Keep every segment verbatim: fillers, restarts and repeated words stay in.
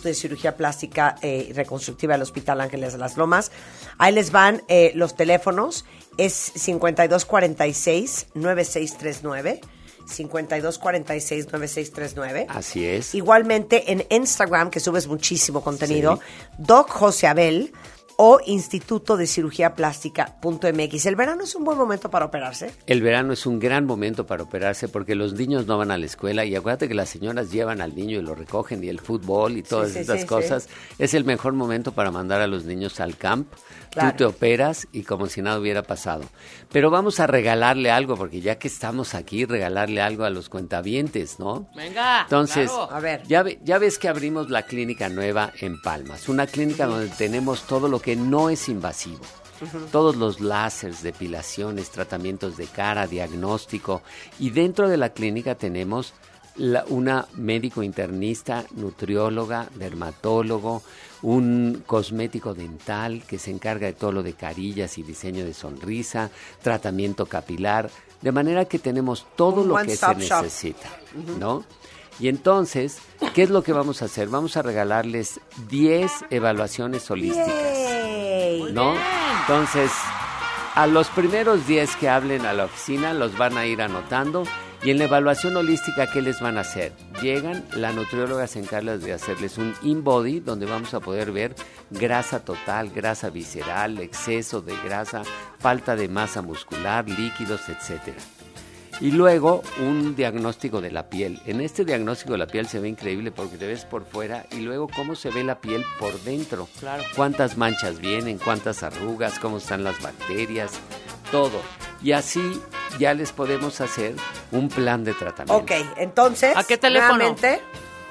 Instituto de Cirugía Plástica eh, y Reconstructiva del Hospital Ángeles de las Lomas. Ahí les van eh, los teléfonos. Es cincuenta y dos cuarenta y seis, noventa y seis treinta y nueve. cincuenta y dos cuarenta y seis, noventa y seis treinta y nueve. Así es. Igualmente en Instagram, que subes muchísimo contenido, sí. Doc José Abel o Instituto de Cirugía Plástica punto m x. ¿El verano es un buen momento para operarse? El verano es un gran momento para operarse porque los niños no van a la escuela y acuérdate que las señoras llevan al niño y lo recogen y el fútbol y todas sí, sí, estas sí, cosas. Sí. Es el mejor momento para mandar a los niños al camp. Claro. Tú te operas y como si nada hubiera pasado. Pero vamos a regalarle algo porque ya que estamos aquí, regalarle algo a los cuentavientes, ¿no? Venga, Entonces, claro. A ver. Ya, ve, ya ves que abrimos la clínica nueva en Palmas. Una clínica donde tenemos todo lo que no es invasivo. Uh-huh. Todos los láseres, depilaciones, tratamientos de cara, diagnóstico. Y dentro de la clínica tenemos la, una médico internista, nutrióloga, dermatólogo, un cosmético dental que se encarga de todo lo de carillas y diseño de sonrisa, tratamiento capilar, de manera que tenemos todo un lo que se shop. necesita, uh-huh. ¿no? Y entonces, ¿qué es lo que vamos a hacer? Vamos a regalarles diez evaluaciones holísticas, Yay. ¿no? Entonces, a los primeros diez que hablen a la oficina los van a ir anotando. Y en la evaluación holística, ¿qué les van a hacer? Llegan, la nutrióloga se encarga de hacerles un in-body donde vamos a poder ver grasa total, grasa visceral, exceso de grasa, falta de masa muscular, líquidos, etcétera. Y luego un diagnóstico de la piel. En este diagnóstico de la piel se ve increíble porque te ves por fuera y luego cómo se ve la piel por dentro. Claro. Cuántas manchas vienen, cuántas arrugas, cómo están las bacterias, todo. Y así ya les podemos hacer un plan de tratamiento. Ok, entonces, ¿a qué teléfono? Nuevamente,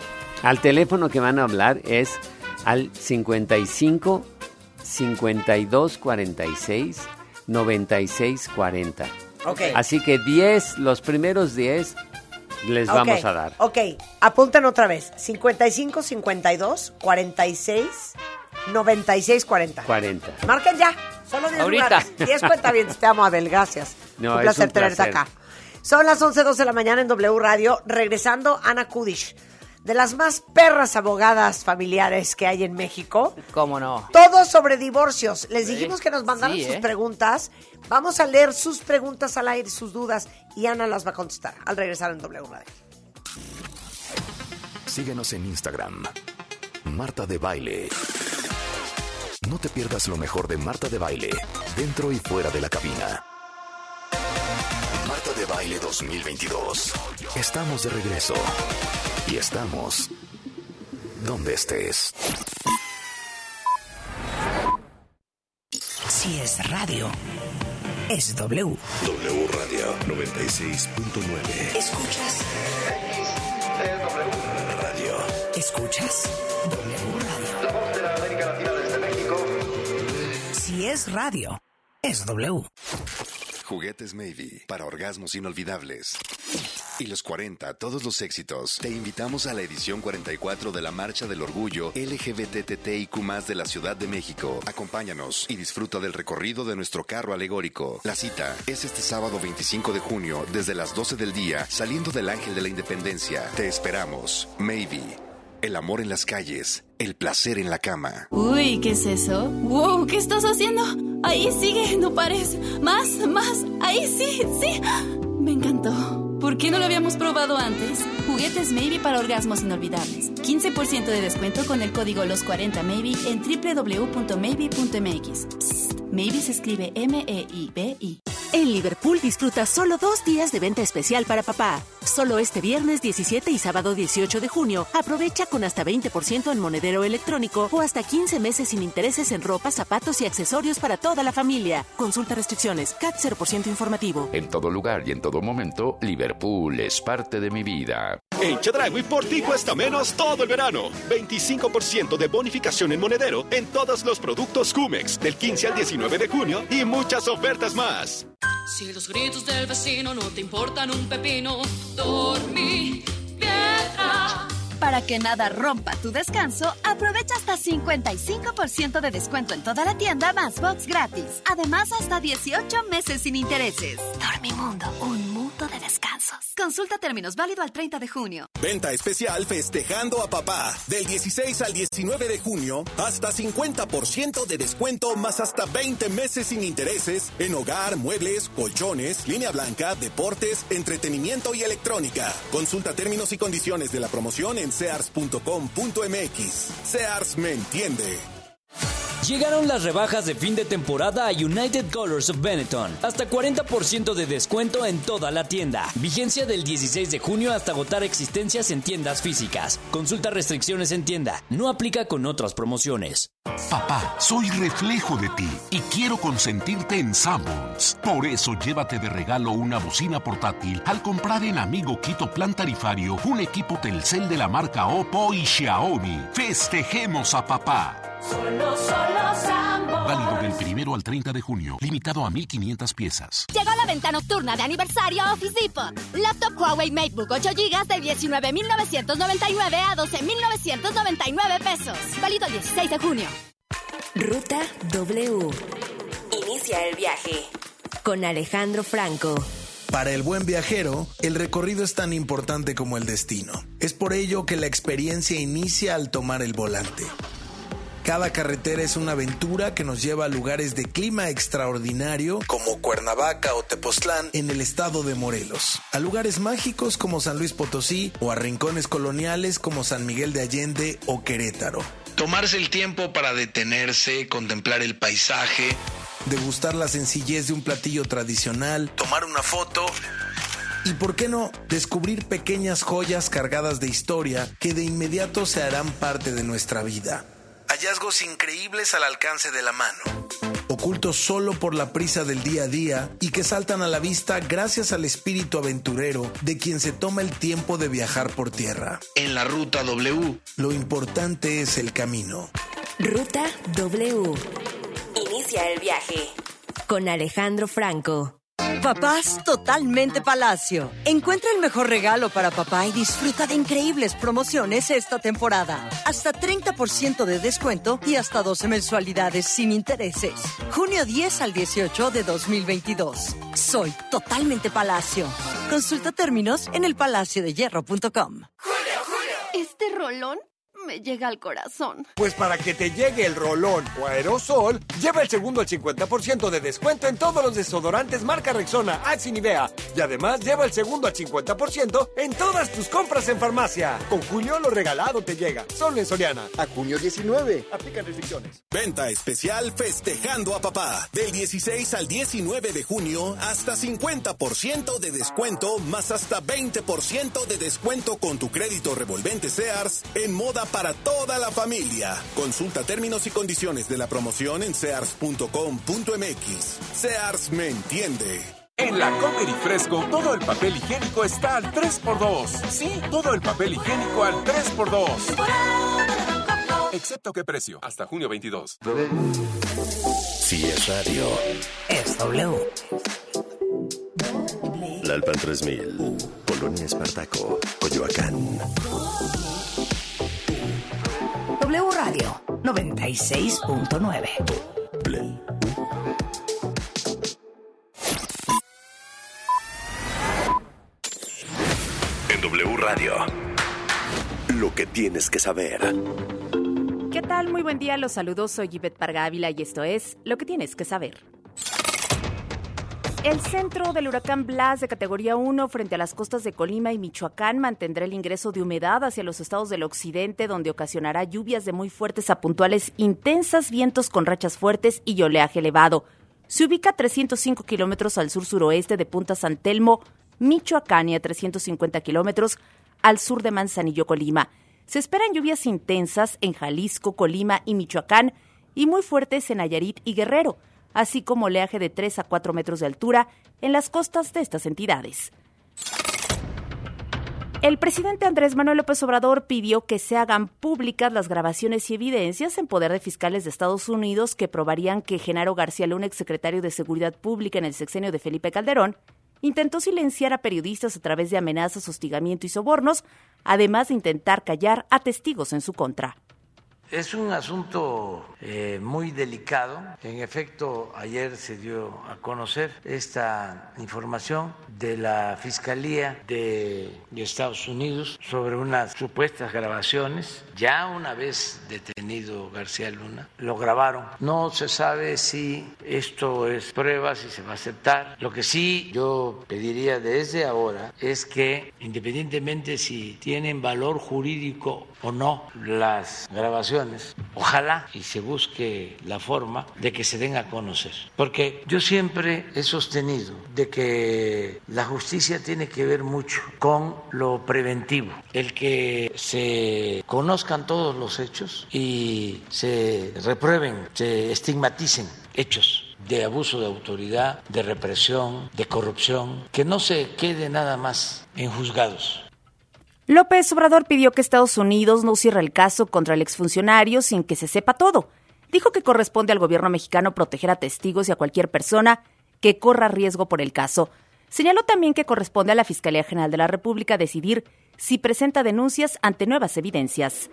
al teléfono que van a hablar es al cincuenta y cinco, cincuenta y dos cuarenta y seis, noventa y seis cuarenta. ok. Así que diez, los primeros diez les Ok, vamos a dar. Ok, apunten otra vez. cincuenta y cinco, cincuenta y dos, cuarenta y seis, noventa y seis cuarenta. cuarenta. Marquen ya. Solo diez Ahorita. lugares. diez cuentavientes. Te amo, Abel. Gracias. No, un es placer un tenerte placer. acá. Son las once doce de la mañana en W Radio. Regresando, Ana Kudish, de las más perras abogadas familiares que hay en México. ¿Cómo no? Todo sobre divorcios. Les Sí. dijimos que nos mandaran Sí, sus ¿eh? preguntas. Vamos a leer sus preguntas al aire, sus dudas. Y Ana las va a contestar al regresar en W Radio. Síguenos en Instagram. Marta de Baile. No te pierdas lo mejor de Marta de Baile, dentro y fuera de la cabina. Marta de Baile dos mil veintidós. Estamos de regreso. Y estamos donde estés. Si es radio, es W. W Radio noventa y seis punto nueve. ¿Escuchas? Radio. ¿Escuchas? W Radio. La voz de la América Latina desde México. Si es radio, es W. Juguetes Maybe para orgasmos inolvidables. Y los cuarenta, todos los éxitos. Te invitamos a la edición cuarenta y cuatro de la Marcha del Orgullo L G B T T I Q más de la Ciudad de México. Acompáñanos y disfruta del recorrido de nuestro carro alegórico. La cita es este sábado veinticinco de junio desde las doce del día, saliendo del Ángel de la Independencia. Te esperamos. Maybe. El amor en las calles, el placer en la cama. Uy, ¿qué es eso? Wow, ¿qué estás haciendo? Ahí sigue, no pares. Más, más, ahí sí, sí. Me encantó. ¿Por qué no lo habíamos probado antes? Juguetes Maybe para orgasmos inolvidables. quince por ciento de descuento con el código Los cuarenta Maybe en doble u doble u doble u punto maybe punto m x. Psst, Maybe se escribe M E I B I. En Liverpool disfruta solo dos días de venta especial para papá. Solo este viernes diecisiete y sábado dieciocho de junio, aprovecha con hasta veinte por ciento en monedero electrónico o hasta quince meses sin intereses en ropa, zapatos y accesorios para toda la familia. Consulta restricciones. C A T cero por ciento informativo. En todo lugar y en todo momento, Liverpool es parte de mi vida. En Chedraui por ti cuesta menos todo el verano. veinticinco por ciento de bonificación en monedero en todos los productos Jumex del quince al diecinueve de junio y muchas ofertas más. Si los gritos del vecino no te importan un pepino, dormí piedra. Para que nada rompa tu descanso, aprovecha hasta cincuenta y cinco por ciento de descuento en toda la tienda más box gratis. Además, hasta dieciocho meses sin intereses. Dormimundo, un mundo punto de descansos. Consulta términos, válido al treinta de junio. Venta especial Festejando a Papá. Del dieciséis al diecinueve de junio, hasta cincuenta por ciento de descuento más hasta veinte meses sin intereses en hogar, muebles, colchones, línea blanca, deportes, entretenimiento y electrónica. Consulta términos y condiciones de la promoción en sears punto com punto m x. Sears me entiende. Llegaron las rebajas de fin de temporada a United Colors of Benetton. Hasta cuarenta por ciento de descuento en toda la tienda. Vigencia del dieciséis de junio hasta agotar existencias en tiendas físicas. Consulta restricciones en tienda. No aplica con otras promociones. Papá, soy reflejo de ti y quiero consentirte en Sanborns. Por eso llévate de regalo una bocina portátil al comprar en Amigo Quito Plan Tarifario un equipo Telcel de la marca Oppo y Xiaomi. Festejemos a papá. Solo, solo Sanborns. Válido del primero al treinta de junio. Limitado a mil quinientas piezas. Llegó la venta nocturna de aniversario a Office Depot. Laptop Huawei MateBook ocho gigas de diecinueve mil novecientos noventa y nueve a doce mil novecientos noventa y nueve pesos. Válido el dieciséis de junio. Ruta W. Inicia el viaje con Alejandro Franco. Para el buen viajero, el recorrido es tan importante como el destino. Es por ello que la experiencia inicia al tomar el volante. Cada carretera es una aventura que nos lleva a lugares de clima extraordinario como Cuernavaca o Tepoztlán en el estado de Morelos, a lugares mágicos como San Luis Potosí o a rincones coloniales como San Miguel de Allende o Querétaro. Tomarse el tiempo para detenerse, contemplar el paisaje, degustar la sencillez de un platillo tradicional, tomar una foto y, ¿por qué no?, descubrir pequeñas joyas cargadas de historia que de inmediato se harán parte de nuestra vida. Hallazgos increíbles al alcance de la mano, ocultos solo por la prisa del día a día y que saltan a la vista gracias al espíritu aventurero de quien se toma el tiempo de viajar por tierra. En la Ruta W, lo importante es el camino. Ruta W. Inicia el viaje con Alejandro Franco. Papás Totalmente Palacio. Encuentra el mejor regalo para papá y disfruta de increíbles promociones esta temporada. Hasta treinta por ciento de descuento y hasta doce mensualidades sin intereses. Junio diez al dieciocho de dos mil veintidós. Soy Totalmente Palacio. Consulta términos en el palacio de hierro punto com. Julio, Julio. Este rolón me llega al corazón. Pues para que te llegue el rolón o aerosol, lleva el segundo al cincuenta por ciento de descuento en todos los desodorantes marca Rexona, Axe y Nivea. Y además lleva el segundo al cincuenta por ciento en todas tus compras en farmacia. Con Julio lo regalado te llega. Solo en Soriana. A junio diecinueve. Aplican restricciones. Venta especial Festejando a Papá. Del dieciséis al diecinueve de junio, hasta cincuenta por ciento de descuento, más hasta veinte por ciento de descuento con tu crédito revolvente Sears en moda para toda la familia. Consulta términos y condiciones de la promoción en sears punto com punto m x. Sears me entiende. En la Comer y Fresco, todo el papel higiénico está al tres por dos. Sí, todo el papel higiénico al tres por dos. Excepto qué precio, hasta junio veintidós. Si es radio, es W. La Alpan tres mil, Colonia Espartaco, Coyoacán. W Radio noventa y seis punto nueve. Play. En W Radio, lo que tienes que saber. ¿Qué tal? Muy buen día, los saludos, soy Ivette Parga Ávila y esto es Lo que tienes que saber. El centro del huracán Blas de categoría uno frente a las costas de Colima y Michoacán mantendrá el ingreso de humedad hacia los estados del occidente, donde ocasionará lluvias de muy fuertes a puntuales intensas, vientos con rachas fuertes y oleaje elevado. Se ubica a trescientos cinco kilómetros al sur-suroeste de Punta San Telmo, Michoacán, y a trescientos cincuenta kilómetros al sur de Manzanillo, Colima. Se esperan lluvias intensas en Jalisco, Colima y Michoacán y muy fuertes en Nayarit y Guerrero, así como oleaje de tres a cuatro metros de altura en las costas de estas entidades. El presidente Andrés Manuel López Obrador pidió que se hagan públicas las grabaciones y evidencias en poder de fiscales de Estados Unidos que probarían que Genaro García Luna, exsecretario de Seguridad Pública en el sexenio de Felipe Calderón, intentó silenciar a periodistas a través de amenazas, hostigamiento y sobornos, además de intentar callar a testigos en su contra. Es un asunto eh, muy delicado. En efecto, ayer se dio a conocer esta información de la Fiscalía de, de Estados Unidos sobre unas supuestas grabaciones. Ya una vez detenido García Luna, lo grabaron. No se sabe si esto es prueba, si se va a aceptar. Lo que sí yo pediría desde ahora es que, independientemente si tienen valor jurídico o no las grabaciones, ojalá y se busque la forma de que se den a conocer. Porque yo siempre he sostenido de que la justicia tiene que ver mucho con lo preventivo, el que se conozcan todos los hechos y se reprueben, se estigmaticen hechos de abuso de autoridad, de represión, de corrupción, que no se quede nada más en juzgados. López Obrador pidió que Estados Unidos no cierre el caso contra el exfuncionario sin que se sepa todo. Dijo que corresponde al gobierno mexicano proteger a testigos y a cualquier persona que corra riesgo por el caso. Señaló también que corresponde a la Fiscalía General de la República decidir si presenta denuncias ante nuevas evidencias.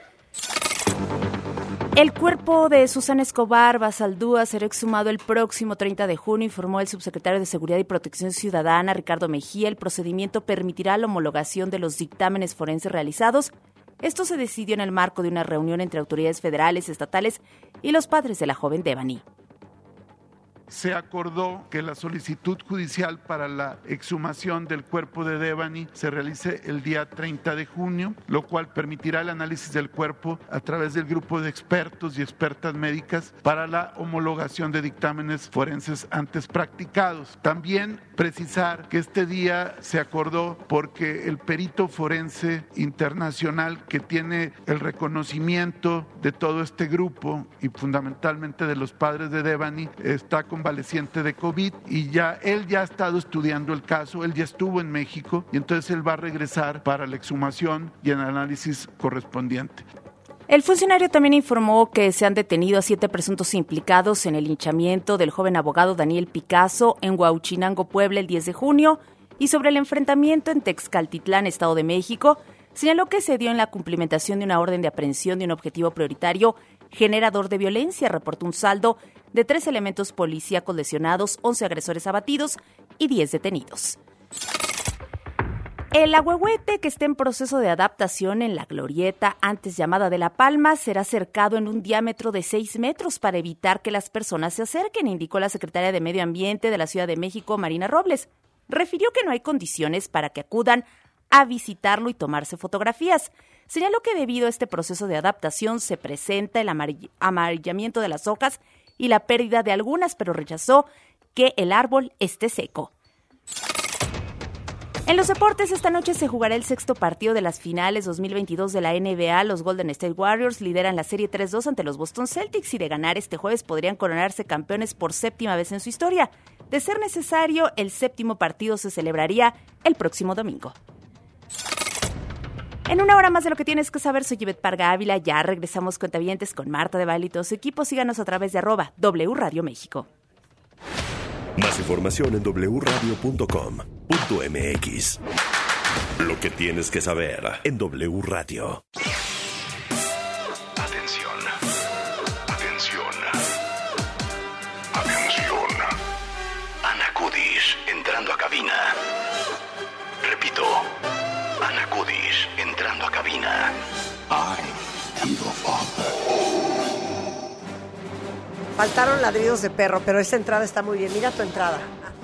El cuerpo de Susana Escobar Basaldúa será exhumado el próximo treinta de junio, informó el subsecretario de Seguridad y Protección Ciudadana, Ricardo Mejía. El procedimiento permitirá la homologación de los dictámenes forenses realizados. Esto se decidió en el marco de una reunión entre autoridades federales, estatales y los padres de la joven Devani. Se acordó que la solicitud judicial para la exhumación del cuerpo de Devani se realice el día treinta de junio, lo cual permitirá el análisis del cuerpo a través del grupo de expertos y expertas médicas para la homologación de dictámenes forenses antes practicados. También precisar que este día se acordó porque el perito forense internacional que tiene el reconocimiento de todo este grupo y fundamentalmente de los padres de Devani está convaleciente de COVID y ya él ya ha estado estudiando el caso, él ya estuvo en México y entonces él va a regresar para la exhumación y el análisis correspondiente. El funcionario también informó que se han detenido a siete presuntos implicados en el linchamiento del joven abogado Daniel Picasso en Huauchinango, Puebla, el diez de junio, y sobre el enfrentamiento en Texcaltitlán, Estado de México, señaló que se dio en la cumplimentación de una orden de aprehensión de un objetivo prioritario generador de violencia. Reportó un saldo de tres elementos policíacos lesionados, once agresores abatidos y diez detenidos. El ahuehuete, que está en proceso de adaptación en la glorieta antes llamada de La Palma, será cercado en un diámetro de seis metros para evitar que las personas se acerquen, indicó la secretaria de Medio Ambiente de la Ciudad de México, Marina Robles. Refirió que no hay condiciones para que acudan a visitarlo y tomarse fotografías. Señaló que debido a este proceso de adaptación se presenta el amarill- amarillamiento de las hojas y la pérdida de algunas, pero rechazó que el árbol esté seco. En los deportes, esta noche se jugará el sexto partido de las finales dos mil veintidós de la N B A. Los Golden State Warriors lideran la serie tres dos ante los Boston Celtics y de ganar este jueves podrían coronarse campeones por séptima vez en su historia. De ser necesario, el séptimo partido se celebraría el próximo domingo. En una hora más de lo que tienes que saber, soy Ivette Parga Ávila. Ya regresamos cuentavientes con Marta de Baile y todo su equipo. Síganos a través de arroba W Radio México. Más información en doble u radio punto com punto m x. Lo que tienes que saber en W Radio. Atención. Atención. Atención. Ana Kudis entrando a cabina. Repito. Ana Kudis entrando a cabina. I am your father. Faltaron ladridos de perro, pero esta entrada está muy bien. Mira tu entrada.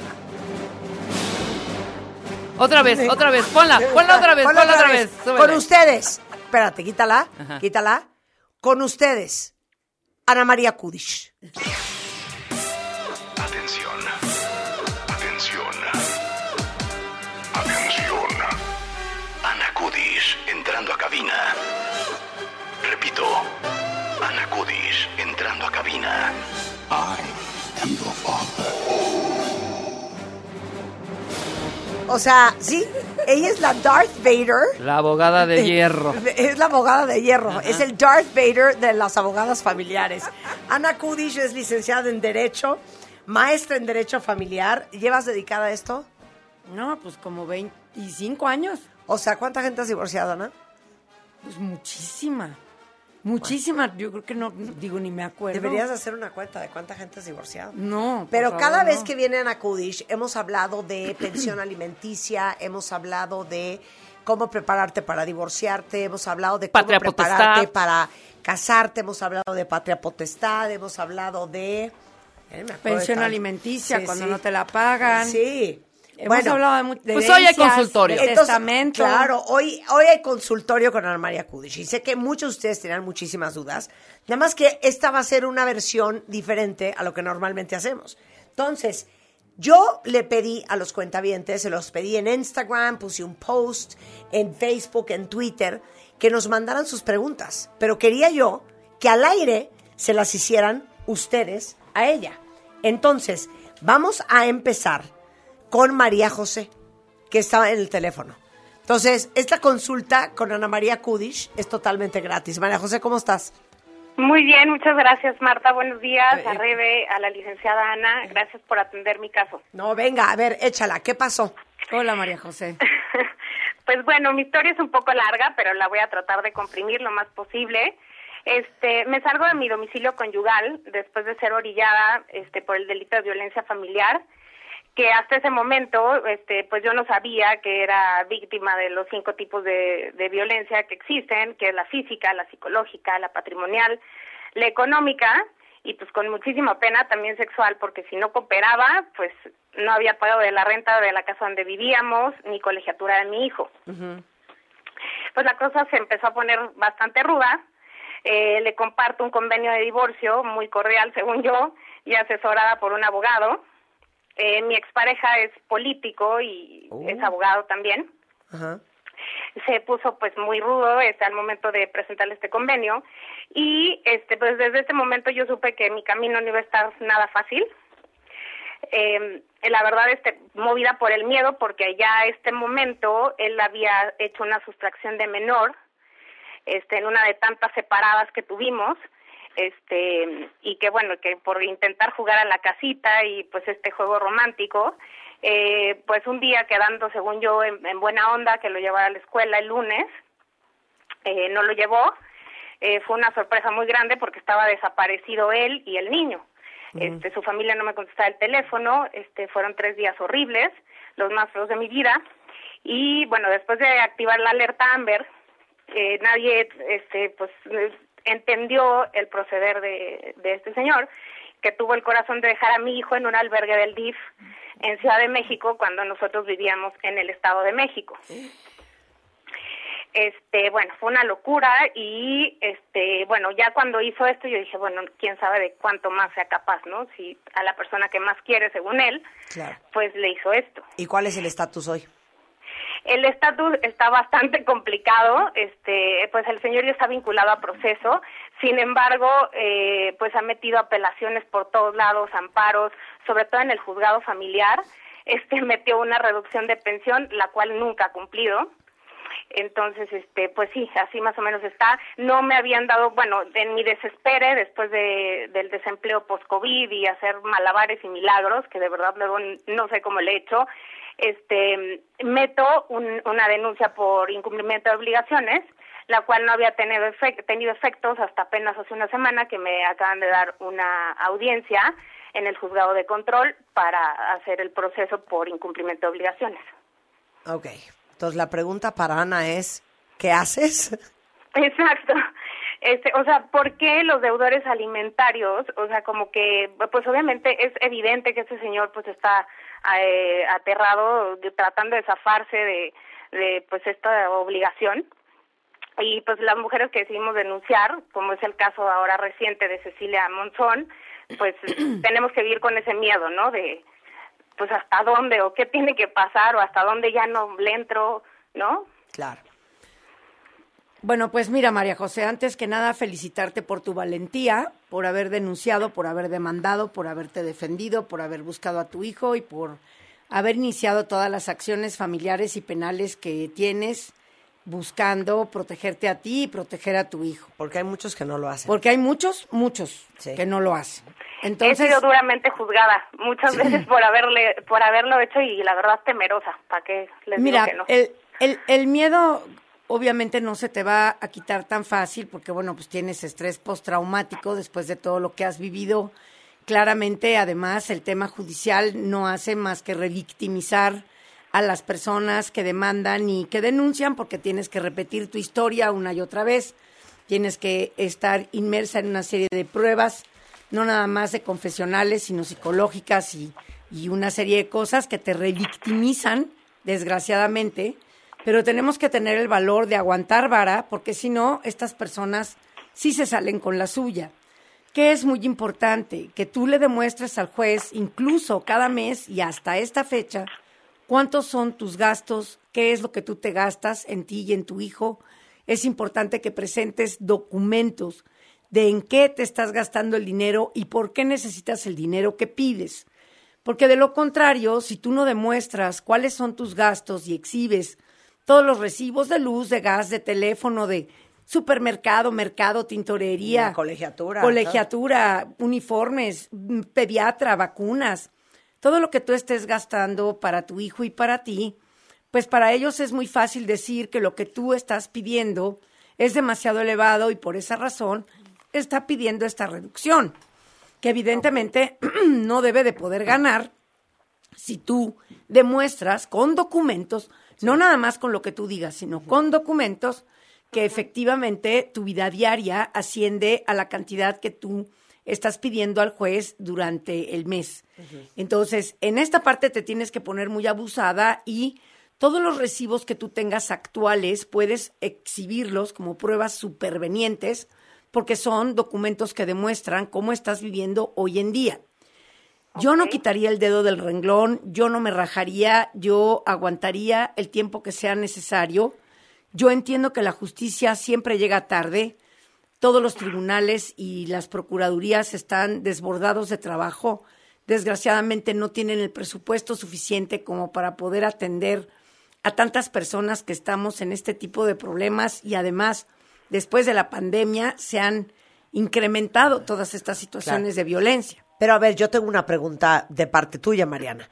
Otra vez, otra vez. Ponla, ponla otra vez, ponla, ponla otra vez. vez. Con ustedes. Espérate, quítala. Ajá. Quítala. Con ustedes, Ana María Kudis. Atención. Atención. Atención. Ana Kudis entrando a cabina. Repito. Ana Kudis entrando a cabina. I am your father. O sea, sí, ella es la Darth Vader. La abogada de hierro. Es la abogada de hierro. Ajá. Es el Darth Vader de las abogadas familiares. Ana Kudis es licenciada en Derecho, maestra en Derecho Familiar. ¿Llevas dedicada a esto? No, pues como veinticinco años. O sea, ¿cuánta gente has divorciado, Ana? Pues muchísima. Muchísimas, yo creo que no, digo, ni me acuerdo. Deberías hacer una cuenta de cuánta gente es divorciada. No, Pero por cada favor, vez no. que vienen a Kudish, hemos hablado de pensión alimenticia, hemos hablado de cómo prepararte para divorciarte, hemos hablado de cómo Patria prepararte potestad. para casarte, hemos hablado de patria potestad, hemos hablado de... eh, me acuerdo de Pensión tanto. alimenticia, Sí, cuando sí. no te la pagan. Sí. Hemos Bueno, hablado de, mu- de pues hoy hay herencias, consultorio. de Entonces, testamento. Claro, hoy, hoy hay consultorio con Ana María Kudish. Y sé que muchos de ustedes tienen muchísimas dudas. Nada más que esta va a ser una versión diferente a lo que normalmente hacemos. Entonces, yo le pedí a los cuentavientes, se los pedí en Instagram, puse un post, en Facebook, en Twitter, que nos mandaran sus preguntas. Pero quería yo que al aire se las hicieran ustedes a ella. Entonces, vamos a empezar con María José, que estaba en el teléfono. Entonces, esta consulta con Ana María Kudish es totalmente gratis. María José, ¿cómo estás? Muy bien, muchas gracias, Marta. Buenos días, Eh, a Rebe, a la licenciada Ana. Gracias por atender mi caso. No, venga, a ver, échala. ¿Qué pasó? Hola, María José. Pues bueno, mi historia es un poco larga, pero la voy a tratar de comprimir lo más posible. Este, me salgo de mi domicilio conyugal después de ser orillada este, por el delito de violencia familiar, que hasta ese momento, este, pues yo no sabía que era víctima de los cinco tipos de, de violencia que existen, que es la física, la psicológica, la patrimonial, la económica, y pues con muchísima pena también sexual, porque si no cooperaba, pues no había pagado de la renta de la casa donde vivíamos, ni colegiatura de mi hijo. Pues la cosa se empezó a poner bastante ruda. Eh, le comparto un convenio de divorcio muy cordial, según yo, y asesorada por un abogado. Eh, mi expareja es político y Oh. es abogado también. Ajá. Se puso pues muy rudo este, al momento de presentarle este convenio y este pues desde ese momento yo supe que mi camino no iba a estar nada fácil. Eh, la verdad, este, movida por el miedo, porque ya a este momento él había hecho una sustracción de menor, este, en una de tantas separadas que tuvimos, este, y que bueno, que por intentar jugar a la casita y pues este juego romántico, eh, pues un día quedando, según yo, en, en buena onda, que lo llevara a la escuela el lunes, eh, no lo llevó. Eh, fue una sorpresa muy grande porque estaba desaparecido él y el niño. Este, su familia no me contestaba el teléfono. Este, fueron tres días horribles, los más feos de mi vida. Y bueno, después de activar la alerta Amber, eh, nadie, este, pues, entendió el proceder de, de este señor, que tuvo el corazón de dejar a mi hijo en un albergue del D I F en Ciudad de México cuando nosotros vivíamos en el Estado de México. Este, bueno, fue una locura y, este, bueno, ya cuando hizo esto yo dije, bueno, quién sabe de cuánto más sea capaz, ¿no? Si a la persona que más quiere, según él, Claro. pues le hizo esto. ¿Y cuál es el estatus hoy? El estatus está bastante complicado, este, pues el señor ya está vinculado a proceso, sin embargo, eh, pues ha metido apelaciones por todos lados, amparos, sobre todo en el juzgado familiar, este, metió una reducción de pensión, la cual nunca ha cumplido. Entonces, este, pues sí, así más o menos está. No me habían dado, bueno, en mi desespere, después de, del desempleo post-COVID y hacer malabares y milagros, que de verdad luego no sé cómo le he hecho, este, meto un, una denuncia por incumplimiento de obligaciones, la cual no había tenido, efect, tenido efectos hasta apenas hace una semana, que me acaban de dar una audiencia en el juzgado de control para hacer el proceso por incumplimiento de obligaciones. Ok. Entonces, la pregunta para Ana es, ¿qué haces? Exacto. Este, o sea, ¿por qué los deudores alimentarios? O sea, como que, pues obviamente es evidente que este señor pues está eh, aterrado, de, tratando de zafarse de, de pues esta obligación. Y pues las mujeres que decidimos denunciar, como es el caso ahora reciente de Cecilia Monzón, pues tenemos que vivir con ese miedo, ¿no? De pues hasta dónde o qué tiene que pasar o hasta dónde ya no le entro, ¿no? Claro. Bueno, pues mira, María José, antes que nada felicitarte por tu valentía, por haber denunciado, por haber demandado, por haberte defendido, por haber buscado a tu hijo y por haber iniciado todas las acciones familiares y penales que tienes buscando protegerte a ti y proteger a tu hijo. Porque hay muchos que no lo hacen. Porque hay muchos, muchos Sí. que no lo hacen. Entonces, he sido duramente juzgada muchas veces por haberle por haberlo hecho y la verdad temerosa. ¿Para qué les mira, digo que no? el, el, el miedo obviamente no se te va a quitar tan fácil porque, bueno, pues tienes estrés postraumático después de todo lo que has vivido. Claramente, además, el tema judicial no hace más que revictimizar a las personas que demandan y que denuncian porque tienes que repetir tu historia una y otra vez. Tienes que estar inmersa en una serie de pruebas, no nada más de confesionales, sino psicológicas y, y una serie de cosas que te revictimizan, desgraciadamente. Pero tenemos que tener el valor de aguantar vara, porque si no, estas personas sí se salen con la suya. Que es muy importante que tú le demuestres al juez, incluso cada mes y hasta esta fecha, cuántos son tus gastos, qué es lo que tú te gastas en ti y en tu hijo. Es importante que presentes documentos de en qué te estás gastando el dinero y por qué necesitas el dinero que pides. Porque de lo contrario, si tú no demuestras cuáles son tus gastos y exhibes todos los recibos de luz, de gas, de teléfono, de supermercado, mercado, tintorería, la colegiatura, colegiatura, ¿no? Uniformes, pediatra, vacunas, todo lo que tú estés gastando para tu hijo y para ti, pues para ellos es muy fácil decir que lo que tú estás pidiendo es demasiado elevado y por esa razón está pidiendo esta reducción, que evidentemente no debe de poder ganar si tú demuestras con documentos, no nada más con lo que tú digas, sino con documentos que efectivamente tu vida diaria asciende a la cantidad que tú estás pidiendo al juez durante el mes. Uh-huh. Entonces, en esta parte te tienes que poner muy abusada y todos los recibos que tú tengas actuales puedes exhibirlos como pruebas supervenientes porque son documentos que demuestran cómo estás viviendo hoy en día. Okay. Yo no quitaría el dedo del renglón, yo no me rajaría, yo aguantaría el tiempo que sea necesario. Yo entiendo que la justicia siempre llega tarde. Todos los tribunales y las procuradurías están desbordados de trabajo. Desgraciadamente no tienen el presupuesto suficiente como para poder atender a tantas personas que estamos en este tipo de problemas y además, después de la pandemia, se han incrementado todas estas situaciones claro. de violencia. Pero a ver, yo tengo una pregunta de parte tuya, Mariana.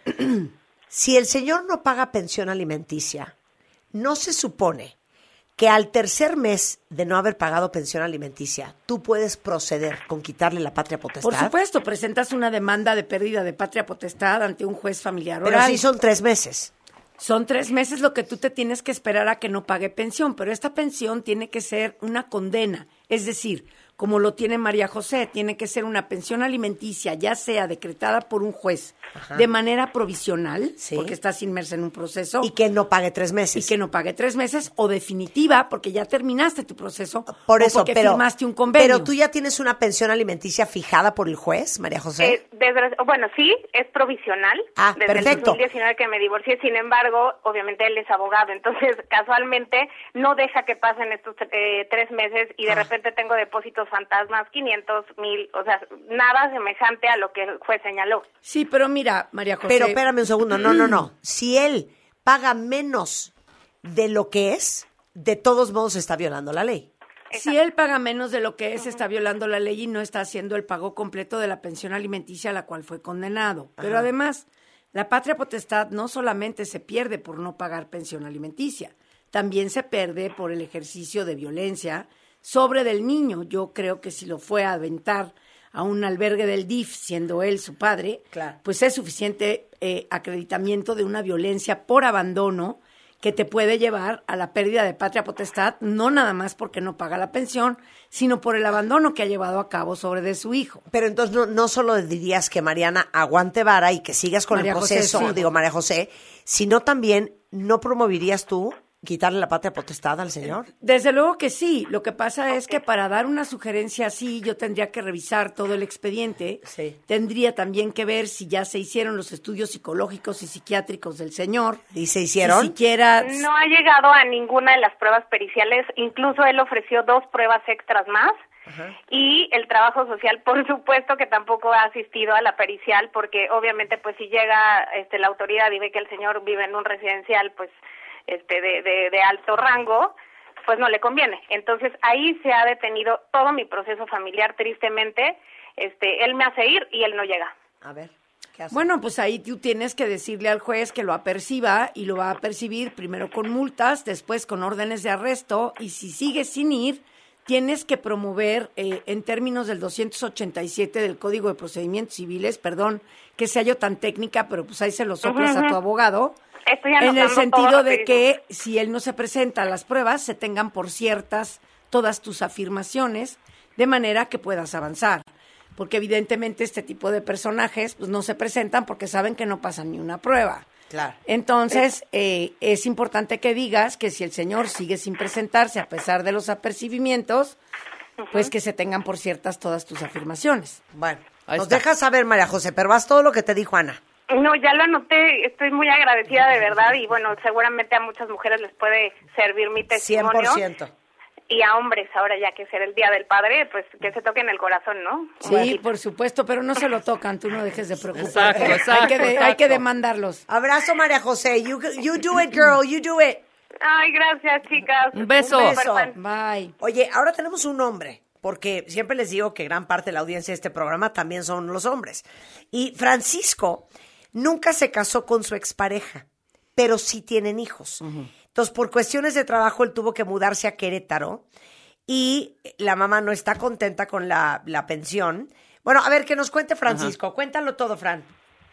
Si el señor no paga pensión alimenticia, ¿no se supone que al tercer mes de no haber pagado pensión alimenticia, tú puedes proceder con quitarle la patria potestad? Por supuesto, presentas una demanda de pérdida de patria potestad ante un juez familiar oral. Pero sí son tres meses. Son tres meses lo que tú te tienes que esperar a que no pague pensión, pero esta pensión tiene que ser una condena, es decir, como lo tiene María José, tiene que ser una pensión alimenticia, ya sea decretada por un juez Ajá. de manera provisional, sí. porque estás inmersa en un proceso. Y que no pague tres meses. Y que no pague tres meses, o definitiva, porque ya terminaste tu proceso, por o eso, porque pero, firmaste un convenio. Pero tú ya tienes una pensión alimenticia fijada por el juez, María José. Eh, desde, bueno, sí, es provisional. Ah, desde perfecto. el dos mil diecinueve que me divorcié, sin embargo, obviamente él es abogado, entonces casualmente no deja que pasen estos eh, tres meses y de ah. repente tengo depósitos fantasmas, quinientos, mil, o sea, nada semejante a lo que el juez señaló. Sí, pero mira, María José. Pero espérame un segundo, no, no, no. Si él paga menos de lo que es, de todos modos está violando la ley. Si él paga menos de lo que es, está violando la ley y no está haciendo el pago completo de la pensión alimenticia a la cual fue condenado. Ajá. Pero además, la patria potestad no solamente se pierde por no pagar pensión alimenticia, también se pierde por el ejercicio de violencia sobre del niño. Yo creo que si lo fue a aventar a un albergue del D I F, siendo él su padre, claro. pues es suficiente eh, acreditamiento de una violencia por abandono que te puede llevar a la pérdida de patria potestad, no nada más porque no paga la pensión, sino por el abandono que ha llevado a cabo sobre de su hijo. Pero entonces no, no solo dirías que Mariana aguante vara y que sigas con María el proceso, José, sí. digo María José, sino también no promoverías tú quitarle la patria potestad al señor. Desde luego que sí. Lo que pasa es que para dar una sugerencia así, yo tendría que revisar todo el expediente. Sí. Tendría también que ver si ya se hicieron los estudios psicológicos y psiquiátricos del señor. ¿Y se hicieron? Si siquiera... No ha llegado a ninguna de las pruebas periciales. Incluso él ofreció dos pruebas extras más. Ajá. Y el trabajo social, por supuesto que tampoco ha asistido a la pericial, porque obviamente pues si llega este la autoridad y ve que el señor vive en un residencial, pues este de, de, de alto rango, pues no le conviene. Entonces ahí se ha detenido todo mi proceso familiar, tristemente. Este, él me hace ir y él no llega. A ver. hacer? Bueno, pues ahí tú tienes que decirle al juez que lo aperciba y lo va a percibir primero con multas, después con órdenes de arresto y si sigues sin ir, tienes que promover eh, en términos del doscientos ochenta y siete del Código de Procedimientos Civiles, perdón, que sea yo tan técnica, pero pues ahí se lo soplas Ujú, a tu abogado, Estoy en el anotando todo sentido lo de que que si él no se presenta a las pruebas, se tengan por ciertas todas tus afirmaciones, de manera que puedas avanzar. Porque evidentemente este tipo de personajes pues no se presentan porque saben que no pasan ni una prueba. Claro. Entonces, eh, es importante que digas que si el señor sigue sin presentarse a pesar de los apercibimientos, pues que se tengan por ciertas todas tus afirmaciones. Bueno, Ahí nos está. dejas saber, María José, pero vas todo lo que te dijo Ana. No, ya lo anoté, estoy muy agradecida de verdad y bueno, seguramente a muchas mujeres les puede servir mi cien testimonio. por ciento. Y a hombres, ahora ya que será el Día del Padre, pues que se toquen el corazón, ¿no? Sí, por supuesto, pero no se lo tocan, tú no dejes de preocuparte. Exacto, exacto, hay, que de- hay exacto. que demandarlos. Abrazo, María José. You, you do it, girl. You do it. Ay, gracias, chicas. Un beso. Súper fan. Bye. Oye, ahora tenemos un hombre, porque siempre les digo que gran parte de la audiencia de este programa también son los hombres. Y Francisco nunca se casó con su expareja, pero sí tienen hijos. Entonces, por cuestiones de trabajo, él tuvo que mudarse a Querétaro y la mamá no está contenta con la, la pensión. Bueno, a ver, que nos cuente Francisco. Cuéntalo todo, Fran.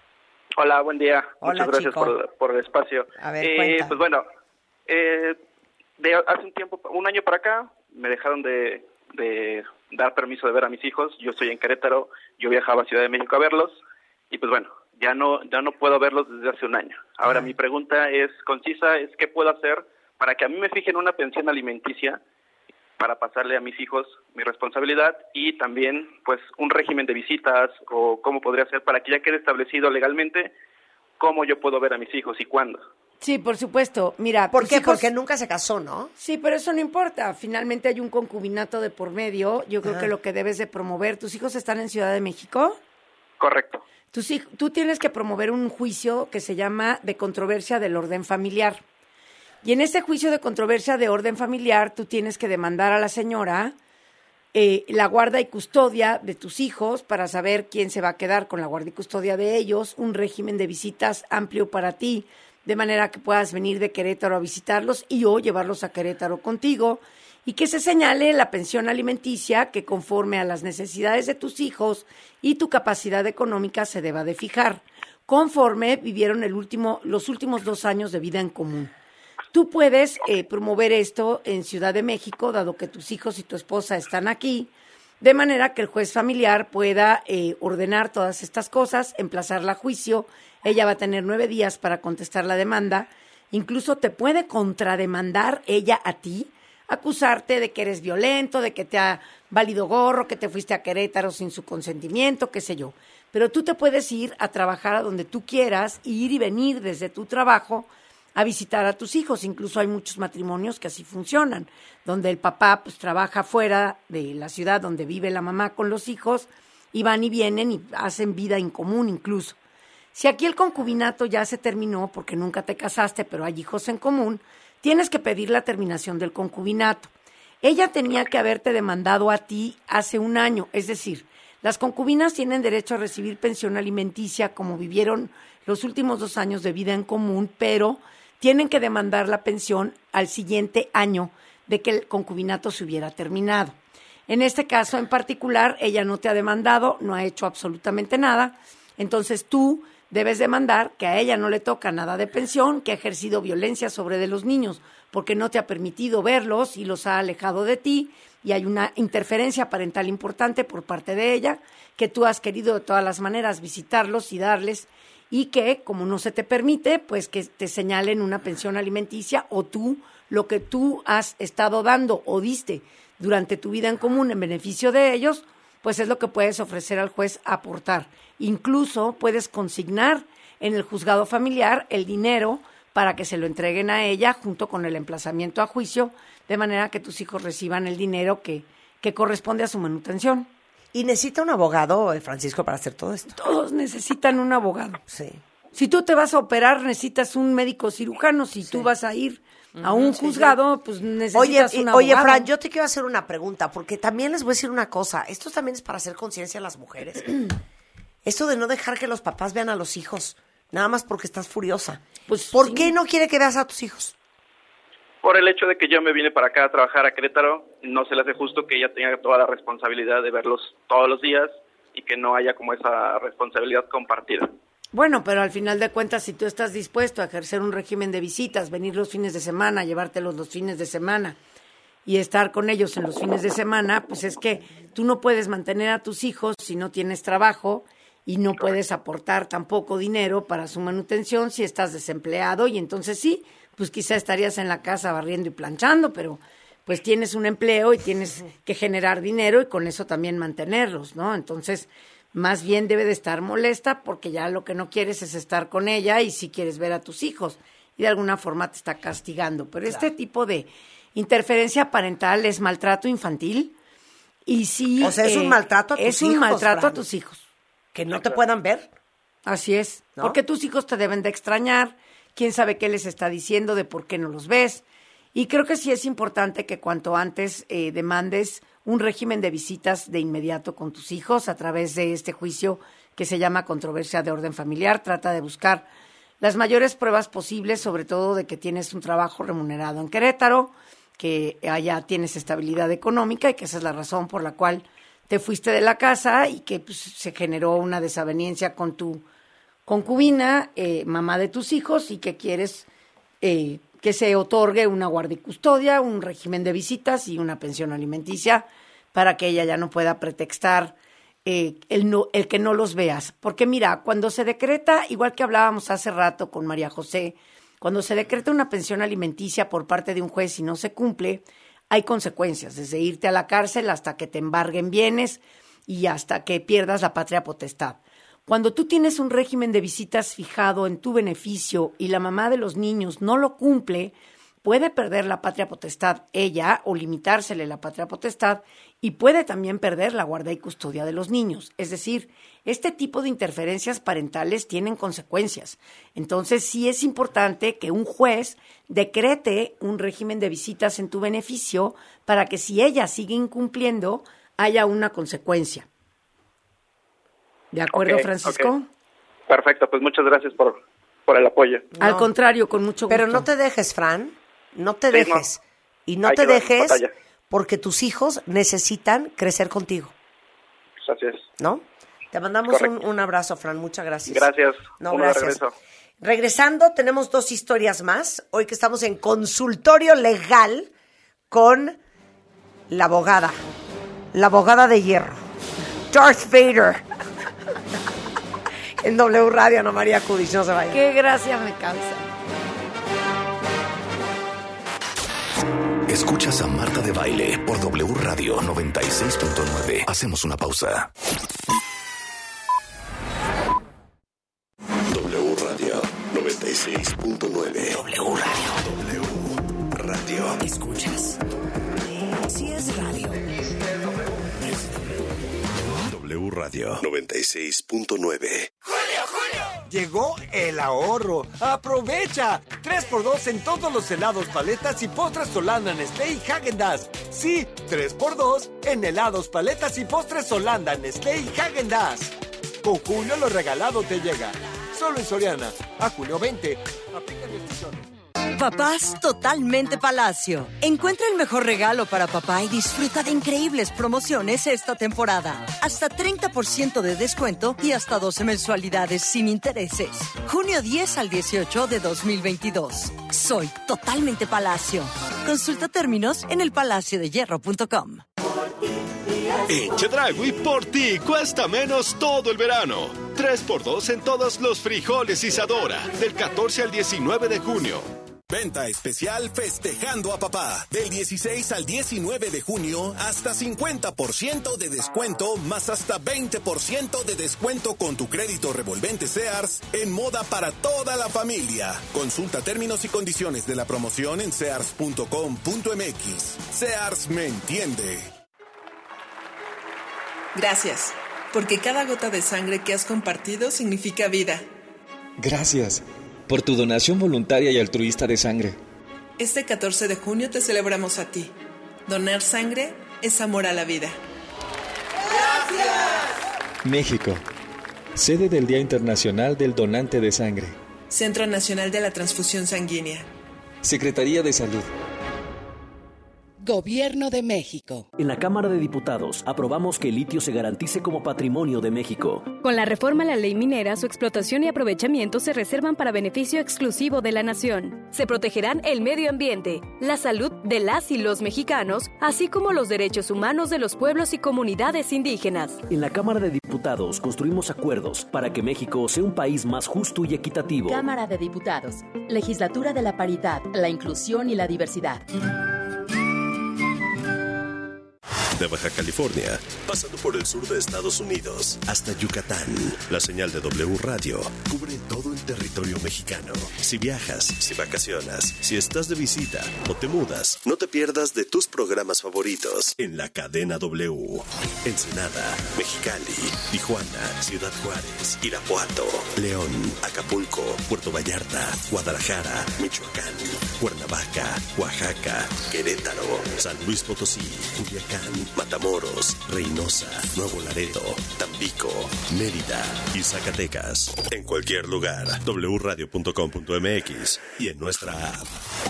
Hola, buen día. Hola, Muchas gracias chico. por, por el espacio. A ver, Eh, cuenta. pues bueno, eh, de hace un tiempo, un año para acá, me dejaron de, de dar permiso de ver a mis hijos. Yo estoy en Querétaro, yo viajaba a Ciudad de México a verlos y pues bueno, ya no ya no puedo verlos desde hace un año. Ahora mi pregunta es concisa, es qué puedo hacer para que a mí me fijen una pensión alimenticia para pasarle a mis hijos mi responsabilidad y también pues un régimen de visitas o cómo podría ser para que ya quede establecido legalmente cómo yo puedo ver a mis hijos y cuándo. Sí, por supuesto. Mira, ¿Por tus qué? hijos- Porque nunca se casó, ¿no? Sí, pero eso no importa. Finalmente hay un concubinato de por medio. Yo creo Ajá. que lo que debes de promover. ¿Tus hijos están en Ciudad de México? Correcto. Tus hij- tú tienes que promover un juicio que se llama de controversia del orden familiar. Y en ese juicio de controversia de orden familiar, tú tienes que demandar a la señora eh, la guarda y custodia de tus hijos para saber quién se va a quedar con la guarda y custodia de ellos, un régimen de visitas amplio para ti, de manera que puedas venir de Querétaro a visitarlos y o llevarlos a Querétaro contigo, y que se señale la pensión alimenticia que conforme a las necesidades de tus hijos y tu capacidad económica se deba de fijar, conforme vivieron el último, los últimos dos años de vida en común. Tú puedes eh, promover esto en Ciudad de México, dado que tus hijos y tu esposa están aquí, de manera que el juez familiar pueda eh, ordenar todas estas cosas, emplazarla a juicio. Ella va a tener nueve días para contestar la demanda. Incluso te puede contrademandar ella a ti, acusarte de que eres violento, de que te ha valido gorro, que te fuiste a Querétaro sin su consentimiento, qué sé yo. Pero tú te puedes ir a trabajar a donde tú quieras, y ir y venir desde tu trabajo a visitar a tus hijos. Incluso hay muchos matrimonios que así funcionan, donde el papá pues trabaja fuera de la ciudad donde vive la mamá con los hijos y van y vienen y hacen vida en común incluso. Si aquí el concubinato ya se terminó porque nunca te casaste, pero hay hijos en común, tienes que pedir la terminación del concubinato. Ella tenía que haberte demandado a ti hace un año, es decir, las concubinas tienen derecho a recibir pensión alimenticia como vivieron los últimos dos años de vida en común, pero tienen que demandar la pensión al siguiente año de que el concubinato se hubiera terminado. En este caso en particular, ella no te ha demandado, no ha hecho absolutamente nada, entonces tú debes demandar que a ella no le toca nada de pensión, que ha ejercido violencia sobre de los niños porque no te ha permitido verlos y los ha alejado de ti, y hay una interferencia parental importante por parte de ella, que tú has querido de todas las maneras visitarlos y darles, y que, como no se te permite, pues que te señalen una pensión alimenticia, o tú, lo que tú has estado dando o diste durante tu vida en común en beneficio de ellos, pues es lo que puedes ofrecer al juez aportar. Incluso puedes consignar en el juzgado familiar el dinero para que se lo entreguen a ella junto con el emplazamiento a juicio, de manera que tus hijos reciban el dinero que, que corresponde a su manutención. ¿Y necesita un abogado, eh, Francisco, para hacer todo esto? Todos necesitan un abogado. Sí. Si tú te vas a operar, necesitas un médico cirujano. Si tú vas a ir a un sí, juzgado, sí. pues Oye, necesitas y- un oye, abogado. Fran, yo te quiero hacer una pregunta, porque también les voy a decir una cosa. Esto también es para hacer conciencia a las mujeres. Esto de no dejar que los papás vean a los hijos, nada más porque estás furiosa. Pues, ¿Por sí. qué no quiere que veas a tus hijos? Por el hecho de que yo me vine para acá a trabajar a Querétaro, no se le hace justo que ella tenga toda la responsabilidad de verlos todos los días y que no haya como esa responsabilidad compartida. Bueno, pero al final de cuentas, si tú estás dispuesto a ejercer un régimen de visitas, venir los fines de semana, llevártelos los fines de semana y estar con ellos en los fines de semana, pues es que tú no puedes mantener a tus hijos si no tienes trabajo y no puedes aportar tampoco dinero para su manutención si estás desempleado, y entonces sí, pues quizá estarías en la casa barriendo y planchando, pero pues tienes un empleo y tienes que generar dinero y con eso también mantenerlos, ¿no? Entonces, más bien debe de estar molesta porque ya lo que no quieres es estar con ella y sí quieres ver a tus hijos y de alguna forma te está castigando. Pero claro, este tipo de interferencia parental es maltrato infantil y sí... O sea, es eh, un maltrato a tus es hijos, un maltrato Fran. a tus hijos. Que no te puedan ver. Así es, ¿no? Porque tus hijos te deben de extrañar, quién sabe qué les está diciendo de por qué no los ves. Y creo que sí es importante que cuanto antes eh, demandes un régimen de visitas de inmediato con tus hijos a través de este juicio que se llama controversia de orden familiar. Trata de buscar las mayores pruebas posibles, sobre todo de que tienes un trabajo remunerado en Querétaro, que allá tienes estabilidad económica y que esa es la razón por la cual te fuiste de la casa y que pues, se generó una desaveniencia con tu concubina, eh, mamá de tus hijos, y que quieres eh, que se otorgue una guardia y custodia, un régimen de visitas y una pensión alimenticia para que ella ya no pueda pretextar eh, el, no, el que no los veas. Porque mira, cuando se decreta, igual que hablábamos hace rato con María José, cuando se decreta una pensión alimenticia por parte de un juez y no se cumple, hay consecuencias, desde irte a la cárcel hasta que te embarguen bienes y hasta que pierdas la patria potestad. Cuando tú tienes un régimen de visitas fijado en tu beneficio y la mamá de los niños no lo cumple, puede perder la patria potestad ella o limitársele la patria potestad y puede también perder la guardia y custodia de los niños. Es decir, este tipo de interferencias parentales tienen consecuencias. Entonces, sí es importante que un juez decrete un régimen de visitas en tu beneficio para que si ella sigue incumpliendo, haya una consecuencia. ¿De acuerdo, okay, Francisco? Okay. Perfecto, pues muchas gracias por, por el apoyo. No. Al contrario, con mucho gusto. Pero no te dejes, Fran, no te sí, dejes. No. Y no Hay te dejes batalla. porque tus hijos necesitan crecer contigo. Pues así es. ¿No? Te mandamos un, un abrazo, Fran, muchas gracias. Gracias. No, Uno gracias. de regreso. Regresando, tenemos dos historias más. Hoy que estamos en consultorio legal con la abogada. La abogada de hierro. Darth Vader. En W Radio, Ana María Cudis, no se vaya. Qué gracia me causa. Escuchas a Marta de Baile por W Radio noventa y seis punto nueve. Hacemos una pausa. W Radio noventa y seis punto nueve. W Radio. W Radio. Escuchas. Sí es radio. W Radio noventa y seis punto nueve. ¡Julio, Julio! Llegó el ahorro. ¡Aprovecha! tres por dos en todos los helados, paletas y postres Holanda, Nestlé y Häagen-Dazs. Sí, tres por dos en helados, paletas y postres Holanda, Nestlé y Häagen-Dazs. Con Julio lo regalado te llega. Solo en Soriana. A julio veinte. Aplica restricciones. Papás Totalmente Palacio. Encuentra el mejor regalo para papá y disfruta de increíbles promociones esta temporada. Hasta treinta por ciento de descuento y hasta doce mensualidades sin intereses. junio diez al dieciocho de dos mil veintidós. Soy Totalmente Palacio. Consulta términos en el palacio de hierro punto com. En Chedraui, por ti cuesta menos todo el verano. tres por dos en todos los frijoles Isadora, del catorce al diecinueve de junio. Venta especial Festejando a Papá. Del dieciséis al diecinueve de junio, hasta cincuenta por ciento de descuento, más hasta veinte por ciento de descuento con tu crédito revolvente Sears en moda para toda la familia. Consulta términos y condiciones de la promoción en sears punto com punto m x. Sears me entiende. Gracias, porque cada gota de sangre que has compartido significa vida. Gracias por tu donación voluntaria y altruista de sangre. Este catorce de junio te celebramos a ti. Donar sangre es amor a la vida. ¡Gracias! México, Sede del Día Internacional del Donante de Sangre. Centro Nacional de la Transfusión Sanguínea. Secretaría de Salud. Gobierno de México. En la Cámara de Diputados aprobamos que el litio se garantice como patrimonio de México. Con la reforma a la ley minera, su explotación y aprovechamiento se reservan para beneficio exclusivo de la nación. Se protegerán el medio ambiente, la salud de las y los mexicanos, así como los derechos humanos de los pueblos y comunidades indígenas. En la Cámara de Diputados construimos acuerdos para que México sea un país más justo y equitativo. Cámara de Diputados, Legislatura de la Paridad, la Inclusión y la Diversidad. De Baja California, pasando por el sur de Estados Unidos, hasta Yucatán. La señal de W Radio cubre todo el territorio mexicano. Si viajas, si vacacionas, si estás de visita o te mudas, no te pierdas de tus programas favoritos en la cadena W. Ensenada, Mexicali, Tijuana, Ciudad Juárez, Irapuato, León, Acapulco, Puerto Vallarta, Guadalajara, Michoacán, Cuernavaca, Oaxaca, Querétaro, San Luis Potosí, Culiacán, Matamoros, Reynosa, Nuevo Laredo, Tampico, Mérida y Zacatecas. En cualquier lugar, doble u radio punto com punto m x y en nuestra app.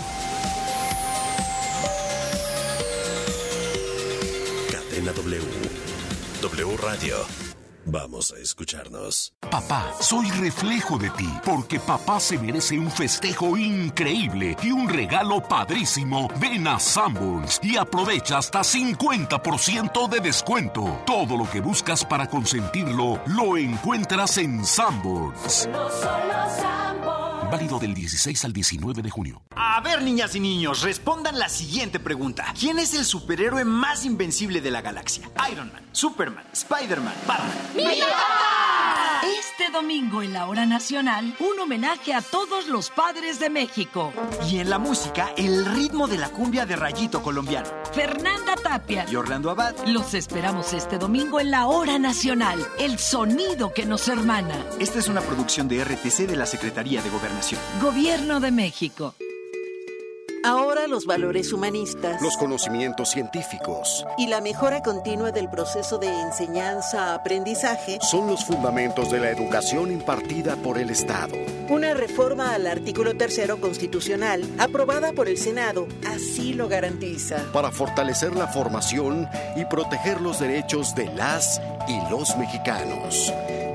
Cadena W. W Radio. Vamos a escucharnos. Papá, soy reflejo de ti, porque papá se merece un festejo increíble y un regalo padrísimo. Ven a Sanborns y aprovecha hasta cincuenta por ciento de descuento. Todo lo que buscas para consentirlo, lo encuentras en Sanborns. No solo Sanborns. Válido del dieciséis al diecinueve de junio. A ver, niñas y niños, respondan la siguiente pregunta. ¿Quién es el superhéroe más invencible de la galaxia? Iron Man, Superman, Spider-Man, Batman. ¡Mi papá! Este domingo en la Hora Nacional, un homenaje a todos los padres de México. Y en la música, el ritmo de la cumbia de Rayito colombiano. Fernanda Tapia y Orlando Abad. Los esperamos este domingo en la Hora Nacional, el sonido que nos hermana. Esta es una producción de R T C de la Secretaría de Gobernación. Gobierno de México. Ahora los valores humanistas, los conocimientos científicos y la mejora continua del proceso de enseñanza-aprendizaje son los fundamentos de la educación impartida por el Estado. Una reforma al artículo tercero constitucional aprobada por el Senado así lo garantiza. Para fortalecer la formación y proteger los derechos de las y los mexicanos.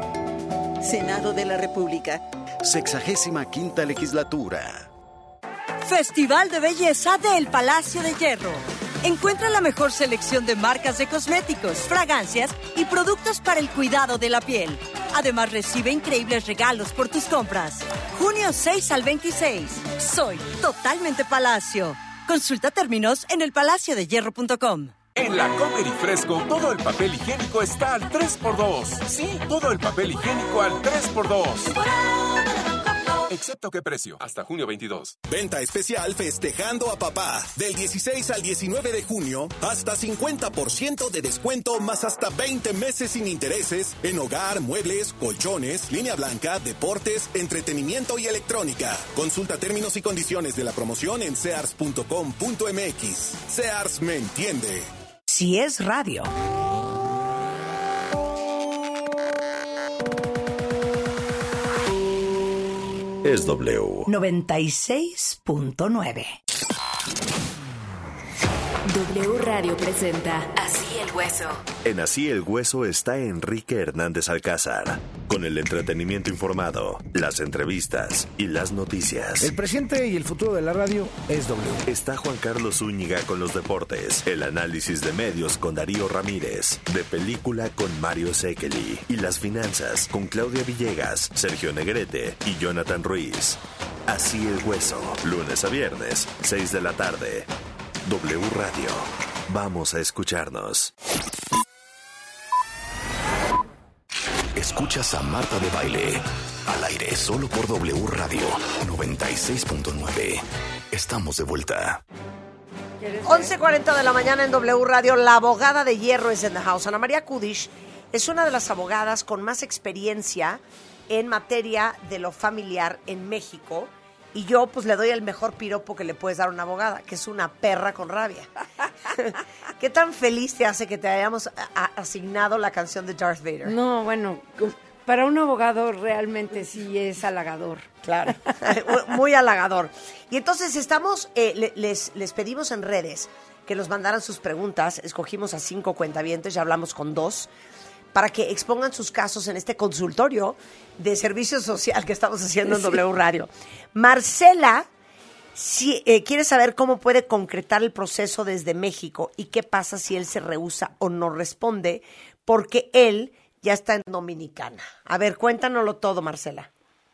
Senado de la República. Sexagésima quinta legislatura. Festival de Belleza del Palacio de Hierro. Encuentra la mejor selección de marcas de cosméticos, fragancias y productos para el cuidado de la piel. Además, recibe increíbles regalos por tus compras. junio seis al veintiséis. Soy totalmente Palacio. Consulta términos en el palacio de hierro punto com. En la Comer y Fresco, todo el papel higiénico está al tres por dos. Sí, todo el papel higiénico al tres por dos. Excepto qué precio, hasta junio veintidós. Venta especial festejando a papá. Del dieciséis al diecinueve de junio, hasta cincuenta por ciento de descuento más hasta veinte meses sin intereses en hogar, muebles, colchones, línea blanca, deportes, entretenimiento y electrónica. Consulta términos y condiciones de la promoción en sears punto com punto m x. Sears me entiende. Si es radio. Es W. noventa y seis punto nueve. W Radio presenta Así el Hueso. En Así el Hueso está Enrique Hernández Alcázar, con el entretenimiento informado, las entrevistas y las noticias. El presente y el futuro de la radio es W. Está Juan Carlos Zúñiga con los deportes, el análisis de medios con Darío Ramírez, de película con Mario Sekeli y las finanzas con Claudia Villegas, Sergio Negrete y Jonathan Ruiz. Así el Hueso, lunes a viernes, seis de la tarde. W Radio. Vamos a escucharnos. Escuchas a Marta de Baile. Al aire solo por W Radio noventa y seis punto nueve. Estamos de vuelta. once cuarenta de la mañana en W Radio. La abogada de hierro es en the house. Ana María Kudish es una de las abogadas con más experiencia en materia de lo familiar en México. Y yo, pues, le doy el mejor piropo que le puedes dar a una abogada, que es una perra con rabia. ¿Qué tan feliz te hace que te hayamos a- asignado la canción de Darth Vader? No, bueno, Para un abogado realmente sí es halagador. Claro, muy halagador. Y entonces estamos, eh, les, les pedimos en redes que nos mandaran sus preguntas. Escogimos a cinco cuentavientes, ya hablamos con dos, para que expongan sus casos en este consultorio de servicio social que estamos haciendo en sí. W Radio. Marcela si, eh, quiere saber cómo puede concretar el proceso desde México y qué pasa si él se rehúsa o no responde, porque él ya está en Dominicana. A ver, cuéntanoslo todo, Marcela.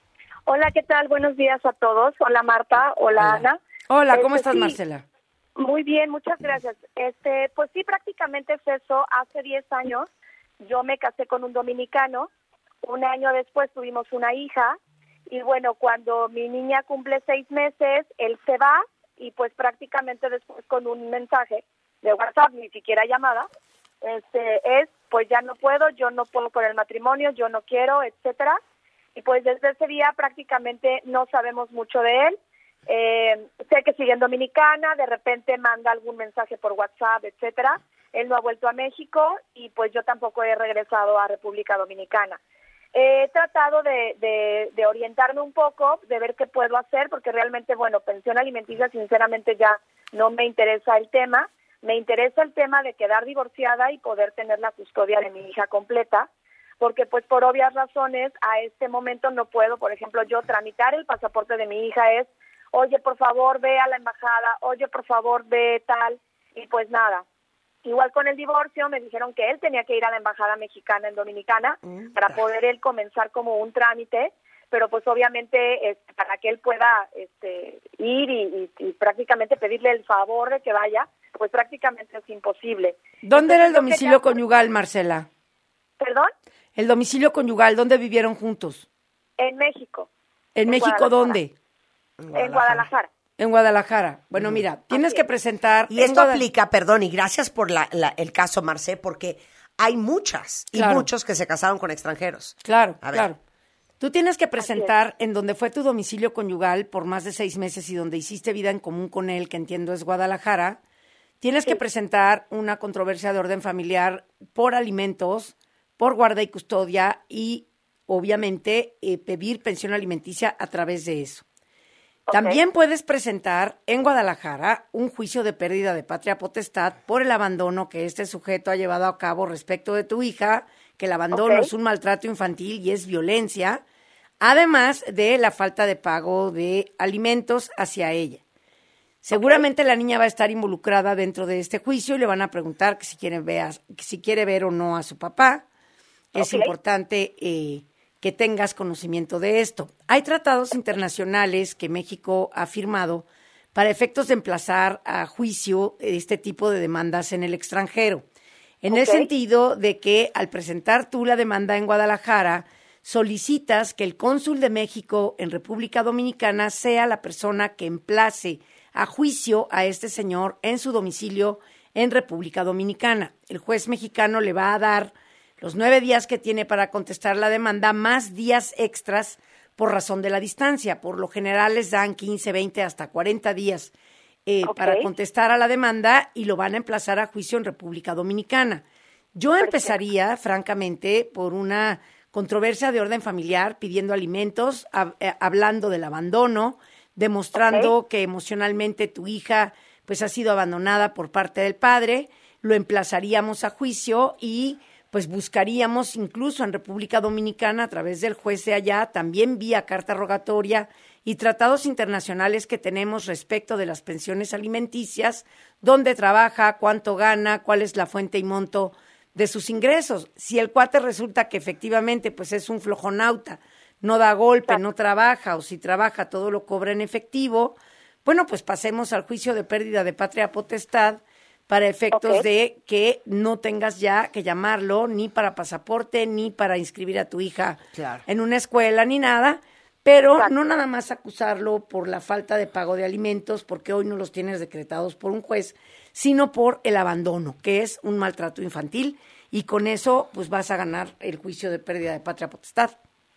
Hola, ¿qué tal? Buenos días a todos. Hola, Marta. Hola, Hola. Ana. Hola, ¿cómo este, estás, sí, Marcela? Muy bien, muchas gracias. Este, pues sí, prácticamente es eso. Hace diez años yo me casé con un dominicano. Un año después tuvimos una hija. Y bueno, cuando mi niña cumple seis meses, él se va y pues prácticamente después con un mensaje de WhatsApp, ni siquiera llamada, este, es, pues ya no puedo, yo no puedo con el matrimonio, yo no quiero, etcétera. Y pues desde ese día prácticamente no sabemos mucho de él. Eh, sé que sigue en Dominicana, de repente manda algún mensaje por WhatsApp, etcétera. Él no ha vuelto a México y pues yo tampoco he regresado a República Dominicana. He tratado de, de, de orientarme un poco, de ver qué puedo hacer, porque realmente, bueno, pensión alimenticia, sinceramente ya no me interesa el tema. Me interesa el tema de quedar divorciada y poder tener la custodia de mi hija completa, porque pues por obvias razones a este momento no puedo, por ejemplo, yo tramitar el pasaporte de mi hija es, oye, por favor, ve a la embajada, oye, por favor, ve tal, y pues nada. Igual con el divorcio me dijeron que él tenía que ir a la embajada mexicana en Dominicana mm, para poder él comenzar como un trámite, pero pues obviamente este, para que él pueda este, ir y, y, y prácticamente pedirle el favor de que vaya, pues prácticamente es imposible. ¿Dónde Entonces, era el domicilio ya... conyugal, Marcela? ¿Perdón? El domicilio conyugal, ¿dónde vivieron juntos? En México. ¿En, en México dónde? En Guadalajara. En Guadalajara. En Guadalajara. Bueno, mira, tienes que presentar... Y esto Guadal... aplica, perdón, y gracias por la, la, el caso, Marcé, porque hay muchas y claro. muchos que se casaron con extranjeros. Claro, claro. Tú tienes que presentar en donde fue tu domicilio conyugal por más de seis meses y donde hiciste vida en común con él, que entiendo es Guadalajara. Tienes sí. que presentar una controversia de orden familiar por alimentos, por guarda y custodia y, obviamente, eh, pedir pensión alimenticia a través de eso. Okay. También puedes presentar en Guadalajara un juicio de pérdida de patria potestad por el abandono que este sujeto ha llevado a cabo respecto de tu hija, que el abandono okay. es un maltrato infantil y es violencia, además de la falta de pago de alimentos hacia ella. Seguramente okay. la niña va a estar involucrada dentro de este juicio y le van a preguntar que si quiere ver, que si quiere ver o no a su papá. Es okay. importante eh, que tengas conocimiento de esto. Hay tratados internacionales que México ha firmado para efectos de emplazar a juicio este tipo de demandas en el extranjero. En okay. el sentido de que al presentar tú la demanda en Guadalajara, solicitas que el cónsul de México en República Dominicana sea la persona que emplace a juicio a este señor en su domicilio en República Dominicana. El juez mexicano le va a dar los nueve días que tiene para contestar la demanda, más días extras por razón de la distancia. Por lo general les dan quince, veinte, hasta cuarenta días eh, okay. para contestar a la demanda y lo van a emplazar a juicio en República Dominicana. Yo Perfecto. empezaría, francamente, por una controversia de orden familiar, pidiendo alimentos, hab- eh, hablando del abandono, demostrando okay. que emocionalmente tu hija pues ha sido abandonada por parte del padre. Lo emplazaríamos a juicio y pues buscaríamos incluso en República Dominicana a través del juez de allá, también vía carta rogatoria y tratados internacionales que tenemos respecto de las pensiones alimenticias, dónde trabaja, cuánto gana, cuál es la fuente y monto de sus ingresos. Si el cuate resulta que efectivamente pues es un flojonauta, no da golpe, no trabaja, o si trabaja todo lo cobra en efectivo, bueno, pues pasemos al juicio de pérdida de patria potestad para efectos okay. de que no tengas ya que llamarlo ni para pasaporte, ni para inscribir a tu hija claro. en una escuela, ni nada, pero Exacto. no nada más acusarlo por la falta de pago de alimentos, porque hoy no los tienes decretados por un juez, sino por el abandono, que es un maltrato infantil, y con eso pues vas a ganar el juicio de pérdida de patria potestad.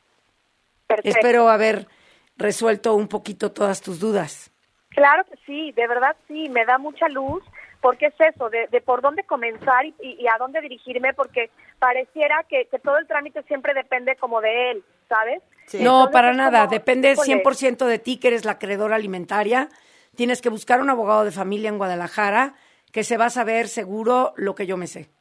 Perfecto. Espero haber resuelto un poquito todas tus dudas. Claro que sí, de verdad sí, me da mucha luz, porque es eso, de, de por dónde comenzar y, y, y a dónde dirigirme, porque pareciera que, que todo el trámite siempre depende como de él, ¿sabes? Sí. No, Entonces, para es nada, como, depende híjole. cien por ciento de ti, que eres la acreedora alimentaria. Tienes que buscar un abogado de familia en Guadalajara que se va a saber seguro lo que yo me sé.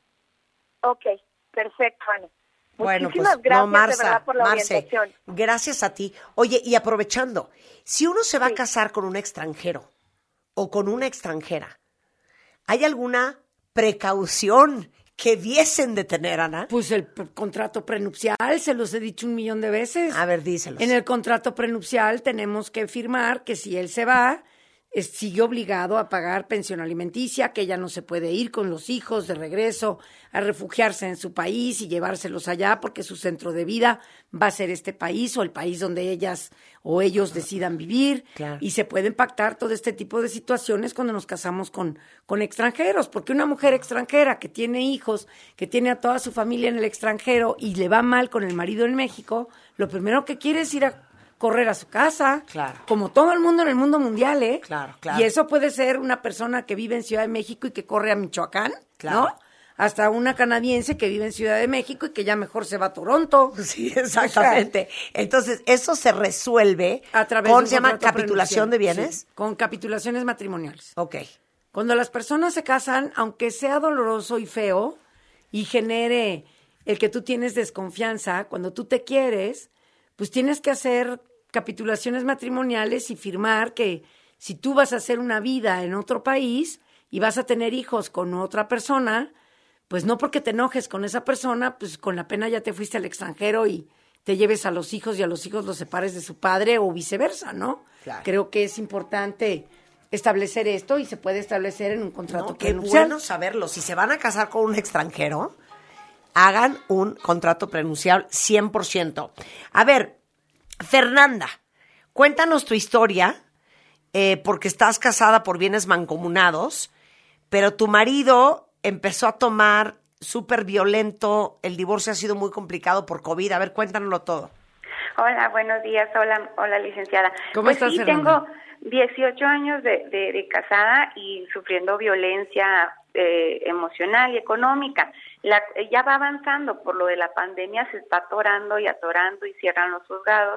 Ok, perfecto, Ana. Bueno, Muchísimas pues, gracias no, Marza, de verdad por la Marce, orientación. gracias a ti. Oye, y aprovechando, si uno se va a casar con un extranjero o con una extranjera, ¿hay alguna precaución que diesen de tener, Ana? Pues el p- contrato prenupcial, se los he dicho un millón de veces. A ver, díselos. En el contrato prenupcial tenemos que firmar que si él se va, es- sigue obligado a pagar pensión alimenticia, que ella no se puede ir con los hijos de regreso a refugiarse en su país y llevárselos allá porque su centro de vida va a ser este país o el país donde ellas o ellos decidan vivir. Claro. Y se pueden pactar todo este tipo de situaciones cuando nos casamos con, con extranjeros, porque una mujer extranjera que tiene hijos, que tiene a toda su familia en el extranjero y le va mal con el marido en México, lo primero que quiere es ir a correr a su casa, Claro. como todo el mundo en el mundo mundial, ¿eh? Claro, claro. Y eso puede ser una persona que vive en Ciudad de México y que corre a Michoacán, Claro. ¿no? Hasta una canadiense que vive en Ciudad de México y que ya mejor se va a Toronto. Sí, exactamente. Entonces, eso se resuelve A través con, de un se llama contrato capitulación de prenupcial. bienes. Sí, con capitulaciones matrimoniales. Ok. Cuando las personas se casan, aunque sea doloroso y feo y genere el que tú tienes desconfianza, cuando tú te quieres, pues tienes que hacer capitulaciones matrimoniales y firmar que si tú vas a hacer una vida en otro país y vas a tener hijos con otra persona, pues no porque te enojes con esa persona, pues con la pena ya te fuiste al extranjero y te lleves a los hijos y a los hijos los separes de su padre o viceversa, ¿no? Claro. Creo que es importante establecer esto y se puede establecer en un contrato No, qué prenupcial. bueno saberlo. Si se van a casar con un extranjero, hagan un contrato prenupcial cien por ciento. A ver, Fernanda, cuéntanos tu historia, eh, porque estás casada por bienes mancomunados, pero tu marido empezó a tomar súper violento, el divorcio ha sido muy complicado por COVID. A ver, cuéntanoslo todo. Hola, buenos días. Hola, hola licenciada. ¿Cómo pues estás, sí, Fernanda? tengo dieciocho años de, de, de casada y sufriendo violencia eh, emocional y económica. La, ya va avanzando por lo de la pandemia, se está atorando y atorando y cierran los juzgados.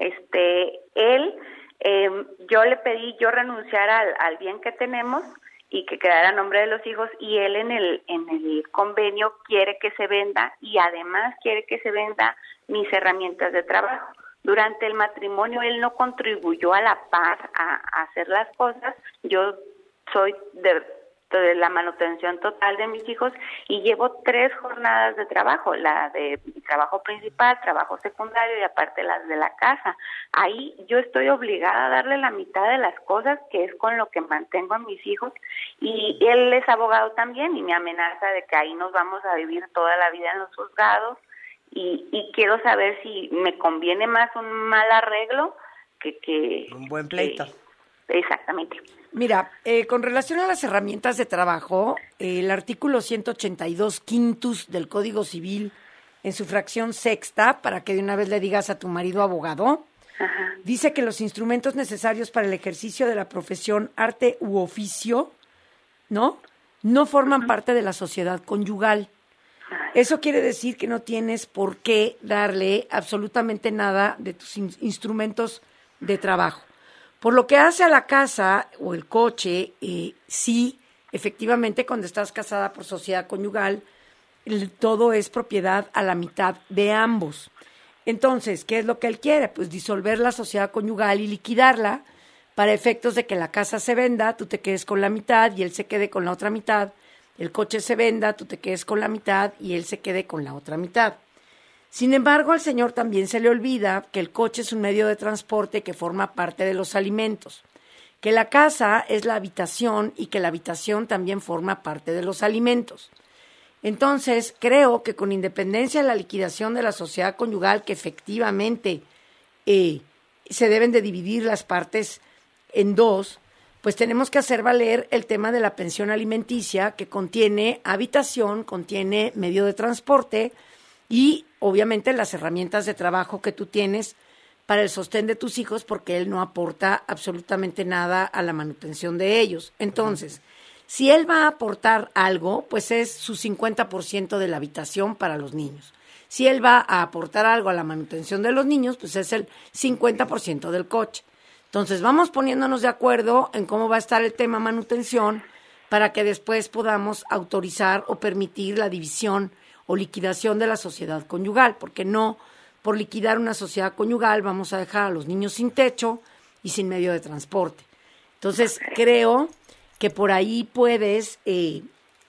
Este, él, eh, yo le pedí yo renunciar al, al bien que tenemos y que quedara a nombre de los hijos, y él en el en el convenio quiere que se venda y además quiere que se venda mis herramientas de trabajo. Durante el matrimonio él no contribuyó a la par a, a hacer las cosas. Yo soy de, de la manutención total de mis hijos y llevo tres jornadas de trabajo, la de mi trabajo principal, trabajo secundario y aparte las de la casa. Ahí yo estoy obligada a darle la mitad de las cosas, que es con lo que mantengo a mis hijos, y él es abogado también y me amenaza de que ahí nos vamos a vivir toda la vida en los juzgados. Y, y quiero saber si me conviene más un mal arreglo que... que un buen pleito. Que, exactamente. Mira, eh, con relación a las herramientas de trabajo, eh, el artículo ciento ochenta y dos quintus del Código Civil, en su fracción sexta, para que de una vez le digas a tu marido abogado, Ajá. dice que los instrumentos necesarios para el ejercicio de la profesión, arte u oficio, ¿no? No forman uh-huh. parte de la sociedad conyugal. Eso quiere decir que no tienes por qué darle absolutamente nada de tus in- instrumentos de trabajo. Por lo que hace a la casa o el coche, eh, sí, efectivamente, cuando estás casada por sociedad conyugal, el, todo es propiedad a la mitad de ambos. Entonces, ¿qué es lo que él quiere? Pues disolver la sociedad conyugal y liquidarla para efectos de que la casa se venda, tú te quedes con la mitad y él se quede con la otra mitad. El coche se venda, tú te quedes con la mitad y él se quede con la otra mitad. Sin embargo, al señor también se le olvida que el coche es un medio de transporte que forma parte de los alimentos, que la casa es la habitación y que la habitación también forma parte de los alimentos. Entonces, creo que con independencia de la liquidación de la sociedad conyugal, que efectivamente eh, se deben de dividir las partes en dos, pues tenemos que hacer valer el tema de la pensión alimenticia, que contiene habitación, contiene medio de transporte y obviamente las herramientas de trabajo que tú tienes para el sostén de tus hijos, porque él no aporta absolutamente nada a la manutención de ellos. Entonces, Si él va a aportar algo, pues es su cincuenta por ciento de la habitación para los niños. Si él va a aportar algo a la manutención de los niños, pues es el cincuenta por ciento del coche. Entonces, vamos poniéndonos de acuerdo en cómo va a estar el tema manutención para que después podamos autorizar o permitir la división o liquidación de la sociedad conyugal, porque no por liquidar una sociedad conyugal vamos a dejar a los niños sin techo y sin medio de transporte. Entonces, creo que por ahí puedes eh,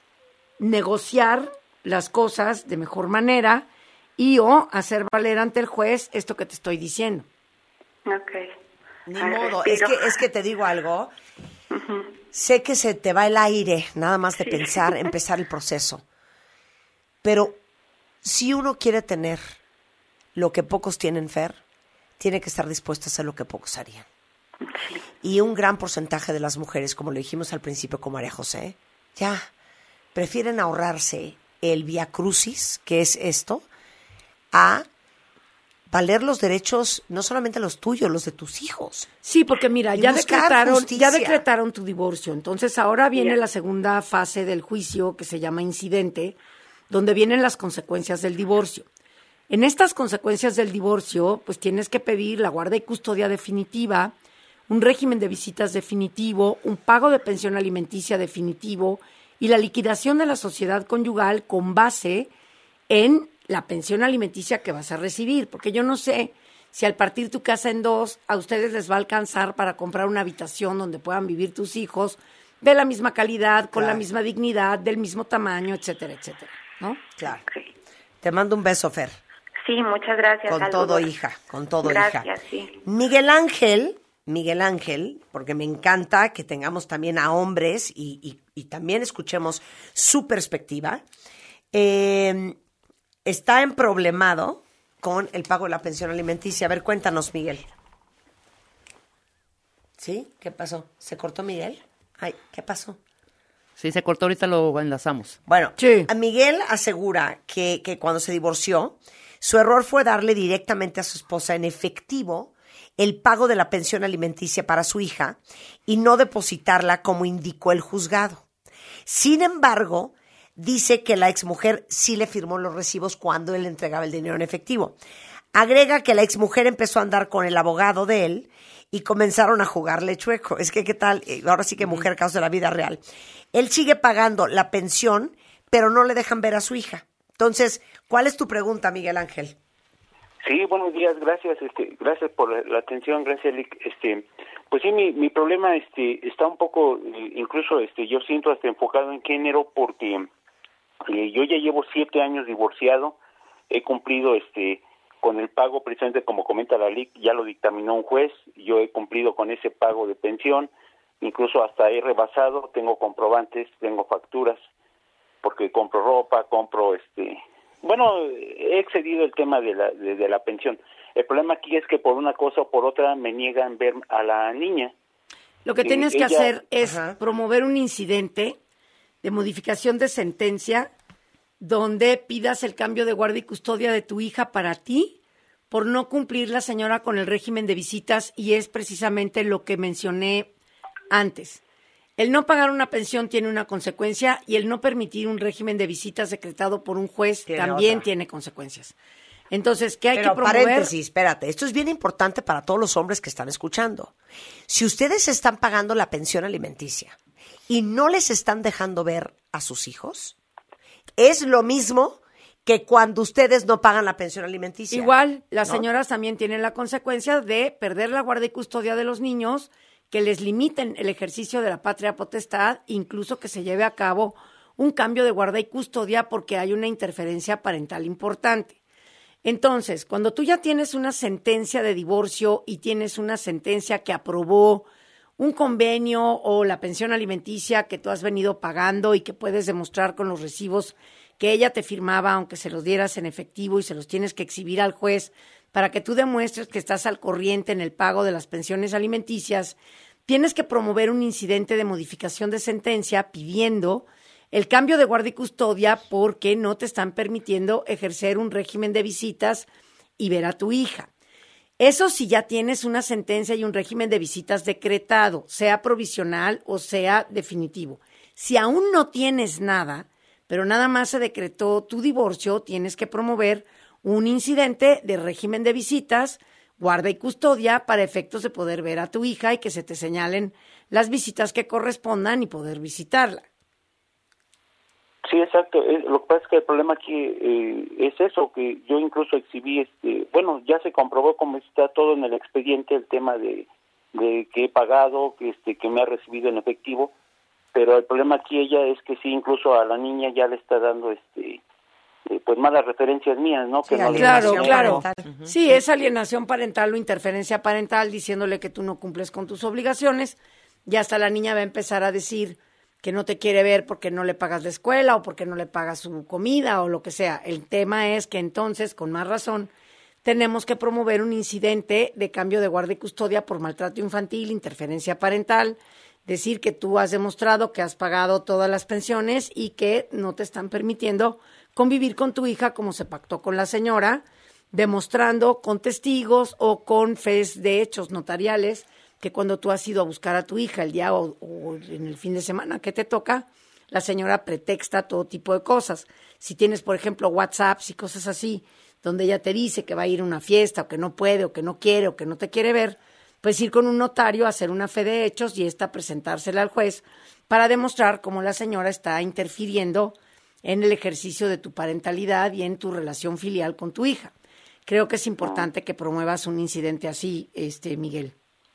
negociar las cosas de mejor manera y o hacer valer ante el juez esto que te estoy diciendo. Ok. Ni Ay, modo, respiro. es que, es que te digo algo, Ujú. sé que se te va el aire nada más de Sí. pensar, empezar el proceso, pero si uno quiere tener lo que pocos tienen, Fer, tiene que estar dispuesto a hacer lo que pocos harían. Sí. Y un gran porcentaje de las mujeres, como lo dijimos al principio con María José, ya prefieren ahorrarse el vía crucis, que es esto, a valer los derechos, no solamente los tuyos, los de tus hijos. Sí, porque mira, Y ya buscar decretaron, justicia. ya decretaron tu divorcio. Entonces ahora viene Bien. la segunda fase del juicio que se llama incidente, donde vienen las consecuencias del divorcio. En estas consecuencias del divorcio, pues tienes que pedir la guarda y custodia definitiva, un régimen de visitas definitivo, un pago de pensión alimenticia definitivo y la liquidación de la sociedad conyugal con base en la pensión alimenticia que vas a recibir, porque yo no sé si al partir tu casa en dos a ustedes les va a alcanzar para comprar una habitación donde puedan vivir tus hijos de la misma calidad, con Claro. la misma dignidad, del mismo tamaño, etcétera, etcétera, ¿no? Claro. Ok. Te mando un beso, Fer. Sí, muchas gracias. Con saludos. todo, hija, con todo, Gracias, hija. sí. Miguel Ángel, Miguel Ángel, porque me encanta que tengamos también a hombres y, y- y también escuchemos su perspectiva, eh, está emproblemado con el pago de la pensión alimenticia. A ver, cuéntanos, Miguel. ¿Sí? ¿Qué pasó? ¿Se cortó Miguel? Ay, ¿qué pasó? Sí, se cortó, ahorita lo enlazamos. Bueno, Sí. a Miguel asegura que, que cuando se divorció, su error fue darle directamente a su esposa en efectivo el pago de la pensión alimenticia para su hija y no depositarla como indicó el juzgado. Sin embargo, dice que la exmujer sí le firmó los recibos cuando él entregaba el dinero en efectivo. Agrega que la exmujer empezó a andar con el abogado de él y comenzaron a jugarle chueco. Es que, ¿qué tal? Eh, Ahora sí que mujer caso de la vida real. Él sigue pagando la pensión, pero no le dejan ver a su hija. Entonces, ¿cuál es tu pregunta, Miguel Ángel? Sí, buenos días, gracias, este, gracias por la, la atención, gracias, Lic. Este, pues sí, mi, mi problema, este, está un poco, eh, incluso, este, yo siento hasta enfocado en género porque eh, yo ya llevo siete años divorciado, he cumplido, este, con el pago, precisamente como comenta la Lic, ya lo dictaminó un juez, yo he cumplido con ese pago de pensión, incluso hasta he rebasado, tengo comprobantes, tengo facturas, porque compro ropa, compro, este, bueno, he excedido el tema de la, de, de la pensión. El problema aquí es que por una cosa o por otra me niegan ver a la niña. Lo que Eh, tienes que ella- hacer es Ajá. promover un incidente de modificación de sentencia donde pidas el cambio de guardia y custodia de tu hija para ti por no cumplir la señora con el régimen de visitas, y es precisamente lo que mencioné antes. El no pagar una pensión tiene una consecuencia y el no permitir un régimen de visitas decretado por un juez Tiene también otra. tiene consecuencias. Entonces, ¿qué hay Pero que promover? paréntesis, espérate, esto es bien importante para todos los hombres que están escuchando. Si ustedes están pagando la pensión alimenticia y no les están dejando ver a sus hijos, es lo mismo que cuando ustedes no pagan la pensión alimenticia. Igual, las ¿no? señoras también tienen la consecuencia de perder la guardia y custodia de los niños, que les limiten el ejercicio de la patria potestad, incluso que se lleve a cabo un cambio de guarda y custodia porque hay una interferencia parental importante. Entonces, cuando tú ya tienes una sentencia de divorcio y tienes una sentencia que aprobó un convenio o la pensión alimenticia que tú has venido pagando y que puedes demostrar con los recibos que ella te firmaba, aunque se los dieras en efectivo y se los tienes que exhibir al juez para que tú demuestres que estás al corriente en el pago de las pensiones alimenticias, tienes que promover un incidente de modificación de sentencia pidiendo el cambio de guardia y custodia porque no te están permitiendo ejercer un régimen de visitas y ver a tu hija. Eso si ya tienes una sentencia y un régimen de visitas decretado, sea provisional o sea definitivo. Si aún no tienes nada, pero nada más se decretó tu divorcio, tienes que promover un incidente de régimen de visitas, guarda y custodia para efectos de poder ver a tu hija y que se te señalen las visitas que correspondan y poder visitarla. Sí, exacto. Eh, Lo que pasa es que el problema aquí eh, es eso, que yo incluso exhibí, este, bueno, ya se comprobó como está todo en el expediente, el tema de, de que he pagado, que este, que me ha recibido en efectivo, pero el problema aquí ella es que sí, incluso a la niña ya le está dando, este, eh, pues malas referencias mías, ¿no? Sí, que no le- claro, claro. Uh-huh. Sí, es alienación parental o interferencia parental diciéndole que tú no cumples con tus obligaciones y hasta la niña va a empezar a decir que no te quiere ver porque no le pagas la escuela o porque no le pagas su comida o lo que sea. El tema es que entonces, con más razón, tenemos que promover un incidente de cambio de guardia y custodia por maltrato infantil, interferencia parental, decir que tú has demostrado que has pagado todas las pensiones y que no te están permitiendo convivir con tu hija como se pactó con la señora, demostrando con testigos o con fes de hechos notariales que cuando tú has ido a buscar a tu hija el día o, o en el fin de semana que te toca, la señora pretexta todo tipo de cosas. Si tienes, por ejemplo, WhatsApps y cosas así, donde ella te dice que va a ir a una fiesta o que no puede o que no quiere o que no te quiere ver, pues ir con un notario a hacer una fe de hechos y esta presentársela al juez para demostrar cómo la señora está interfiriendo en el ejercicio de tu parentalidad y en tu relación filial con tu hija. Creo que es importante que promuevas un incidente así, este Miguel.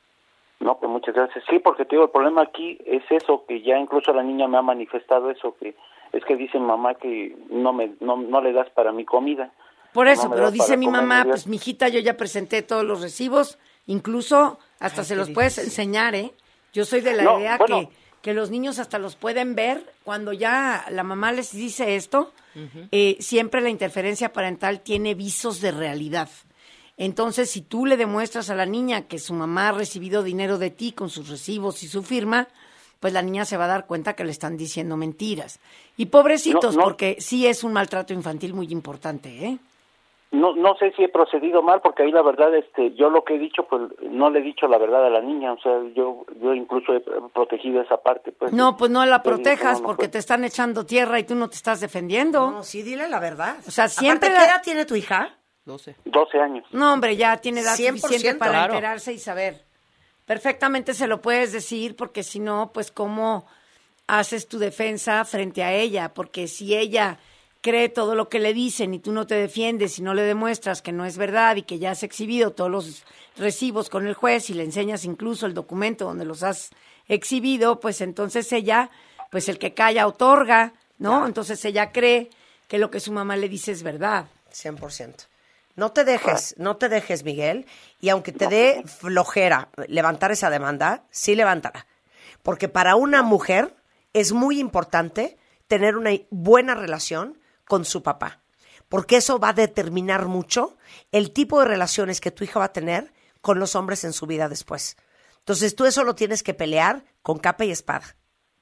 No, pues muchas gracias. Sí, porque te digo, el problema aquí es eso, que ya incluso la niña me ha manifestado eso, que es que dice mamá que no me no, no le das para mi comida. Por eso, No me pero das dice para mi comer, mamá, me das- pues mijita, yo ya presenté todos los recibos, incluso hasta Ay, se qué los puedes difícil. enseñar, ¿eh? Yo soy de la No, idea bueno. que, que los niños hasta los pueden ver cuando ya la mamá les dice esto. Eh, siempre la interferencia parental tiene visos de realidad. Entonces, si tú le demuestras a la niña que su mamá ha recibido dinero de ti con sus recibos y su firma, pues la niña se va a dar cuenta que le están diciendo mentiras. Y pobrecitos, No, no. porque sí es un maltrato infantil muy importante, ¿eh? No, no sé si he procedido mal, porque ahí la verdad, este, yo lo que he dicho, pues no le he dicho la verdad a la niña, o sea, yo, yo incluso he protegido esa parte, pues. No, pues no la Yo digo, protejas no, no, porque pues. te están echando tierra y tú no te estás defendiendo. No, sí, dile la verdad. O sea, siempre Aparte, ¿qué la- edad tiene tu hija? doce. doce años. No, hombre, ya tiene edad cien por suficiente ciento. para Claro. enterarse y saber. Perfectamente se lo puedes decir porque si no, pues cómo haces tu defensa frente a ella, porque si ella cree todo lo que le dicen y tú no te defiendes y no le demuestras que no es verdad y que ya has exhibido todos los recibos con el juez y le enseñas incluso el documento donde los has exhibido, pues entonces ella, pues el que calla otorga, ¿no? Entonces ella cree que lo que su mamá le dice es verdad. cien por ciento. No te dejes, no te dejes, Miguel, y aunque te dé flojera levantar esa demanda, sí levántala. Porque para una mujer es muy importante tener una buena relación con su papá, porque eso va a determinar mucho el tipo de relaciones que tu hija va a tener con los hombres en su vida después. Entonces tú eso lo tienes que pelear con capa y espada.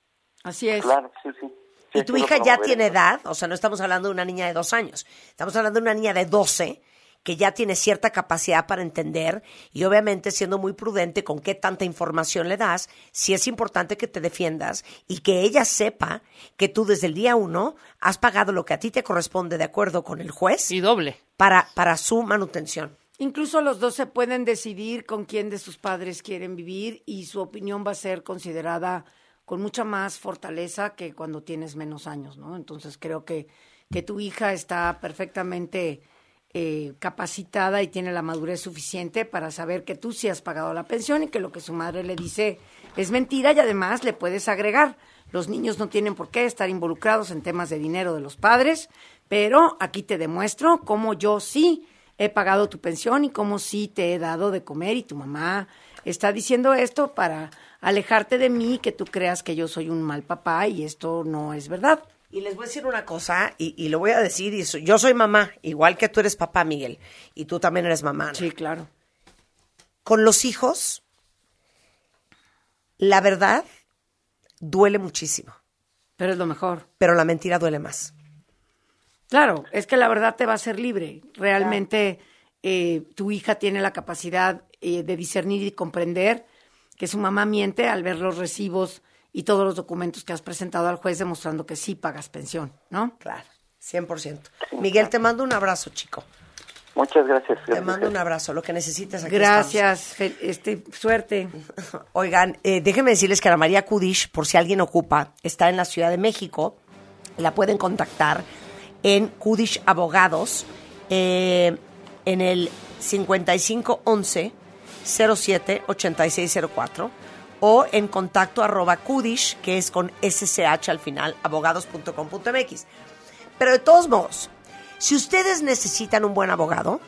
Así es. Claro, sí, sí. Sí, Y tu sí lo hija ya promoveré. tiene edad, o sea, no estamos hablando de una niña de dos años, estamos hablando de una niña de doce que ya tiene cierta capacidad para entender y obviamente siendo muy prudente con qué tanta información le das, sí es importante que te defiendas y que ella sepa que tú desde el día uno has pagado lo que a ti te corresponde de acuerdo con el juez Y doble. para, para su manutención. Incluso los dos se pueden decidir con quién de sus padres quieren vivir y su opinión va a ser considerada con mucha más fortaleza que cuando tienes menos años, ¿no? Entonces creo que, que tu hija está perfectamente eh, capacitada y tiene la madurez suficiente para saber que tú sí has pagado la pensión y que lo que su madre le dice es mentira y además le puedes agregar. Los niños no tienen por qué estar involucrados en temas de dinero de los padres, pero aquí te demuestro cómo yo sí he pagado tu pensión y cómo sí te he dado de comer y tu mamá está diciendo esto para alejarte de mí, que tú creas que yo soy un mal papá y esto no es verdad. Y les voy a decir una cosa, y, y lo voy a decir, y so- yo soy mamá, igual que tú eres papá, Miguel, y tú también eres mamá, Ana. Sí, claro. Con los hijos, la verdad duele muchísimo, Pero es lo mejor. pero la mentira duele más. Claro, es que la verdad te va a hacer libre. Realmente eh, tu hija tiene la capacidad eh, de discernir y comprender que su mamá miente al ver los recibos y todos los documentos que has presentado al juez demostrando que sí pagas pensión, ¿no? Claro, cien por ciento. Miguel, te mando un abrazo, chico. Muchas gracias. Te mando un abrazo, lo que necesites aquí Gracias, fe- este, suerte. Oigan, eh, déjenme decirles que Ana María Kudish, por si alguien ocupa, está en la Ciudad de México. La pueden contactar en Kudish Abogados, eh, en el cincuenta y cinco once cero siete ochenta y seis cero cuatro o en contacto arroba Kudish, que es con S C H al final, abogados punto com punto m x. Pero de todos modos, si ustedes necesitan un buen abogado,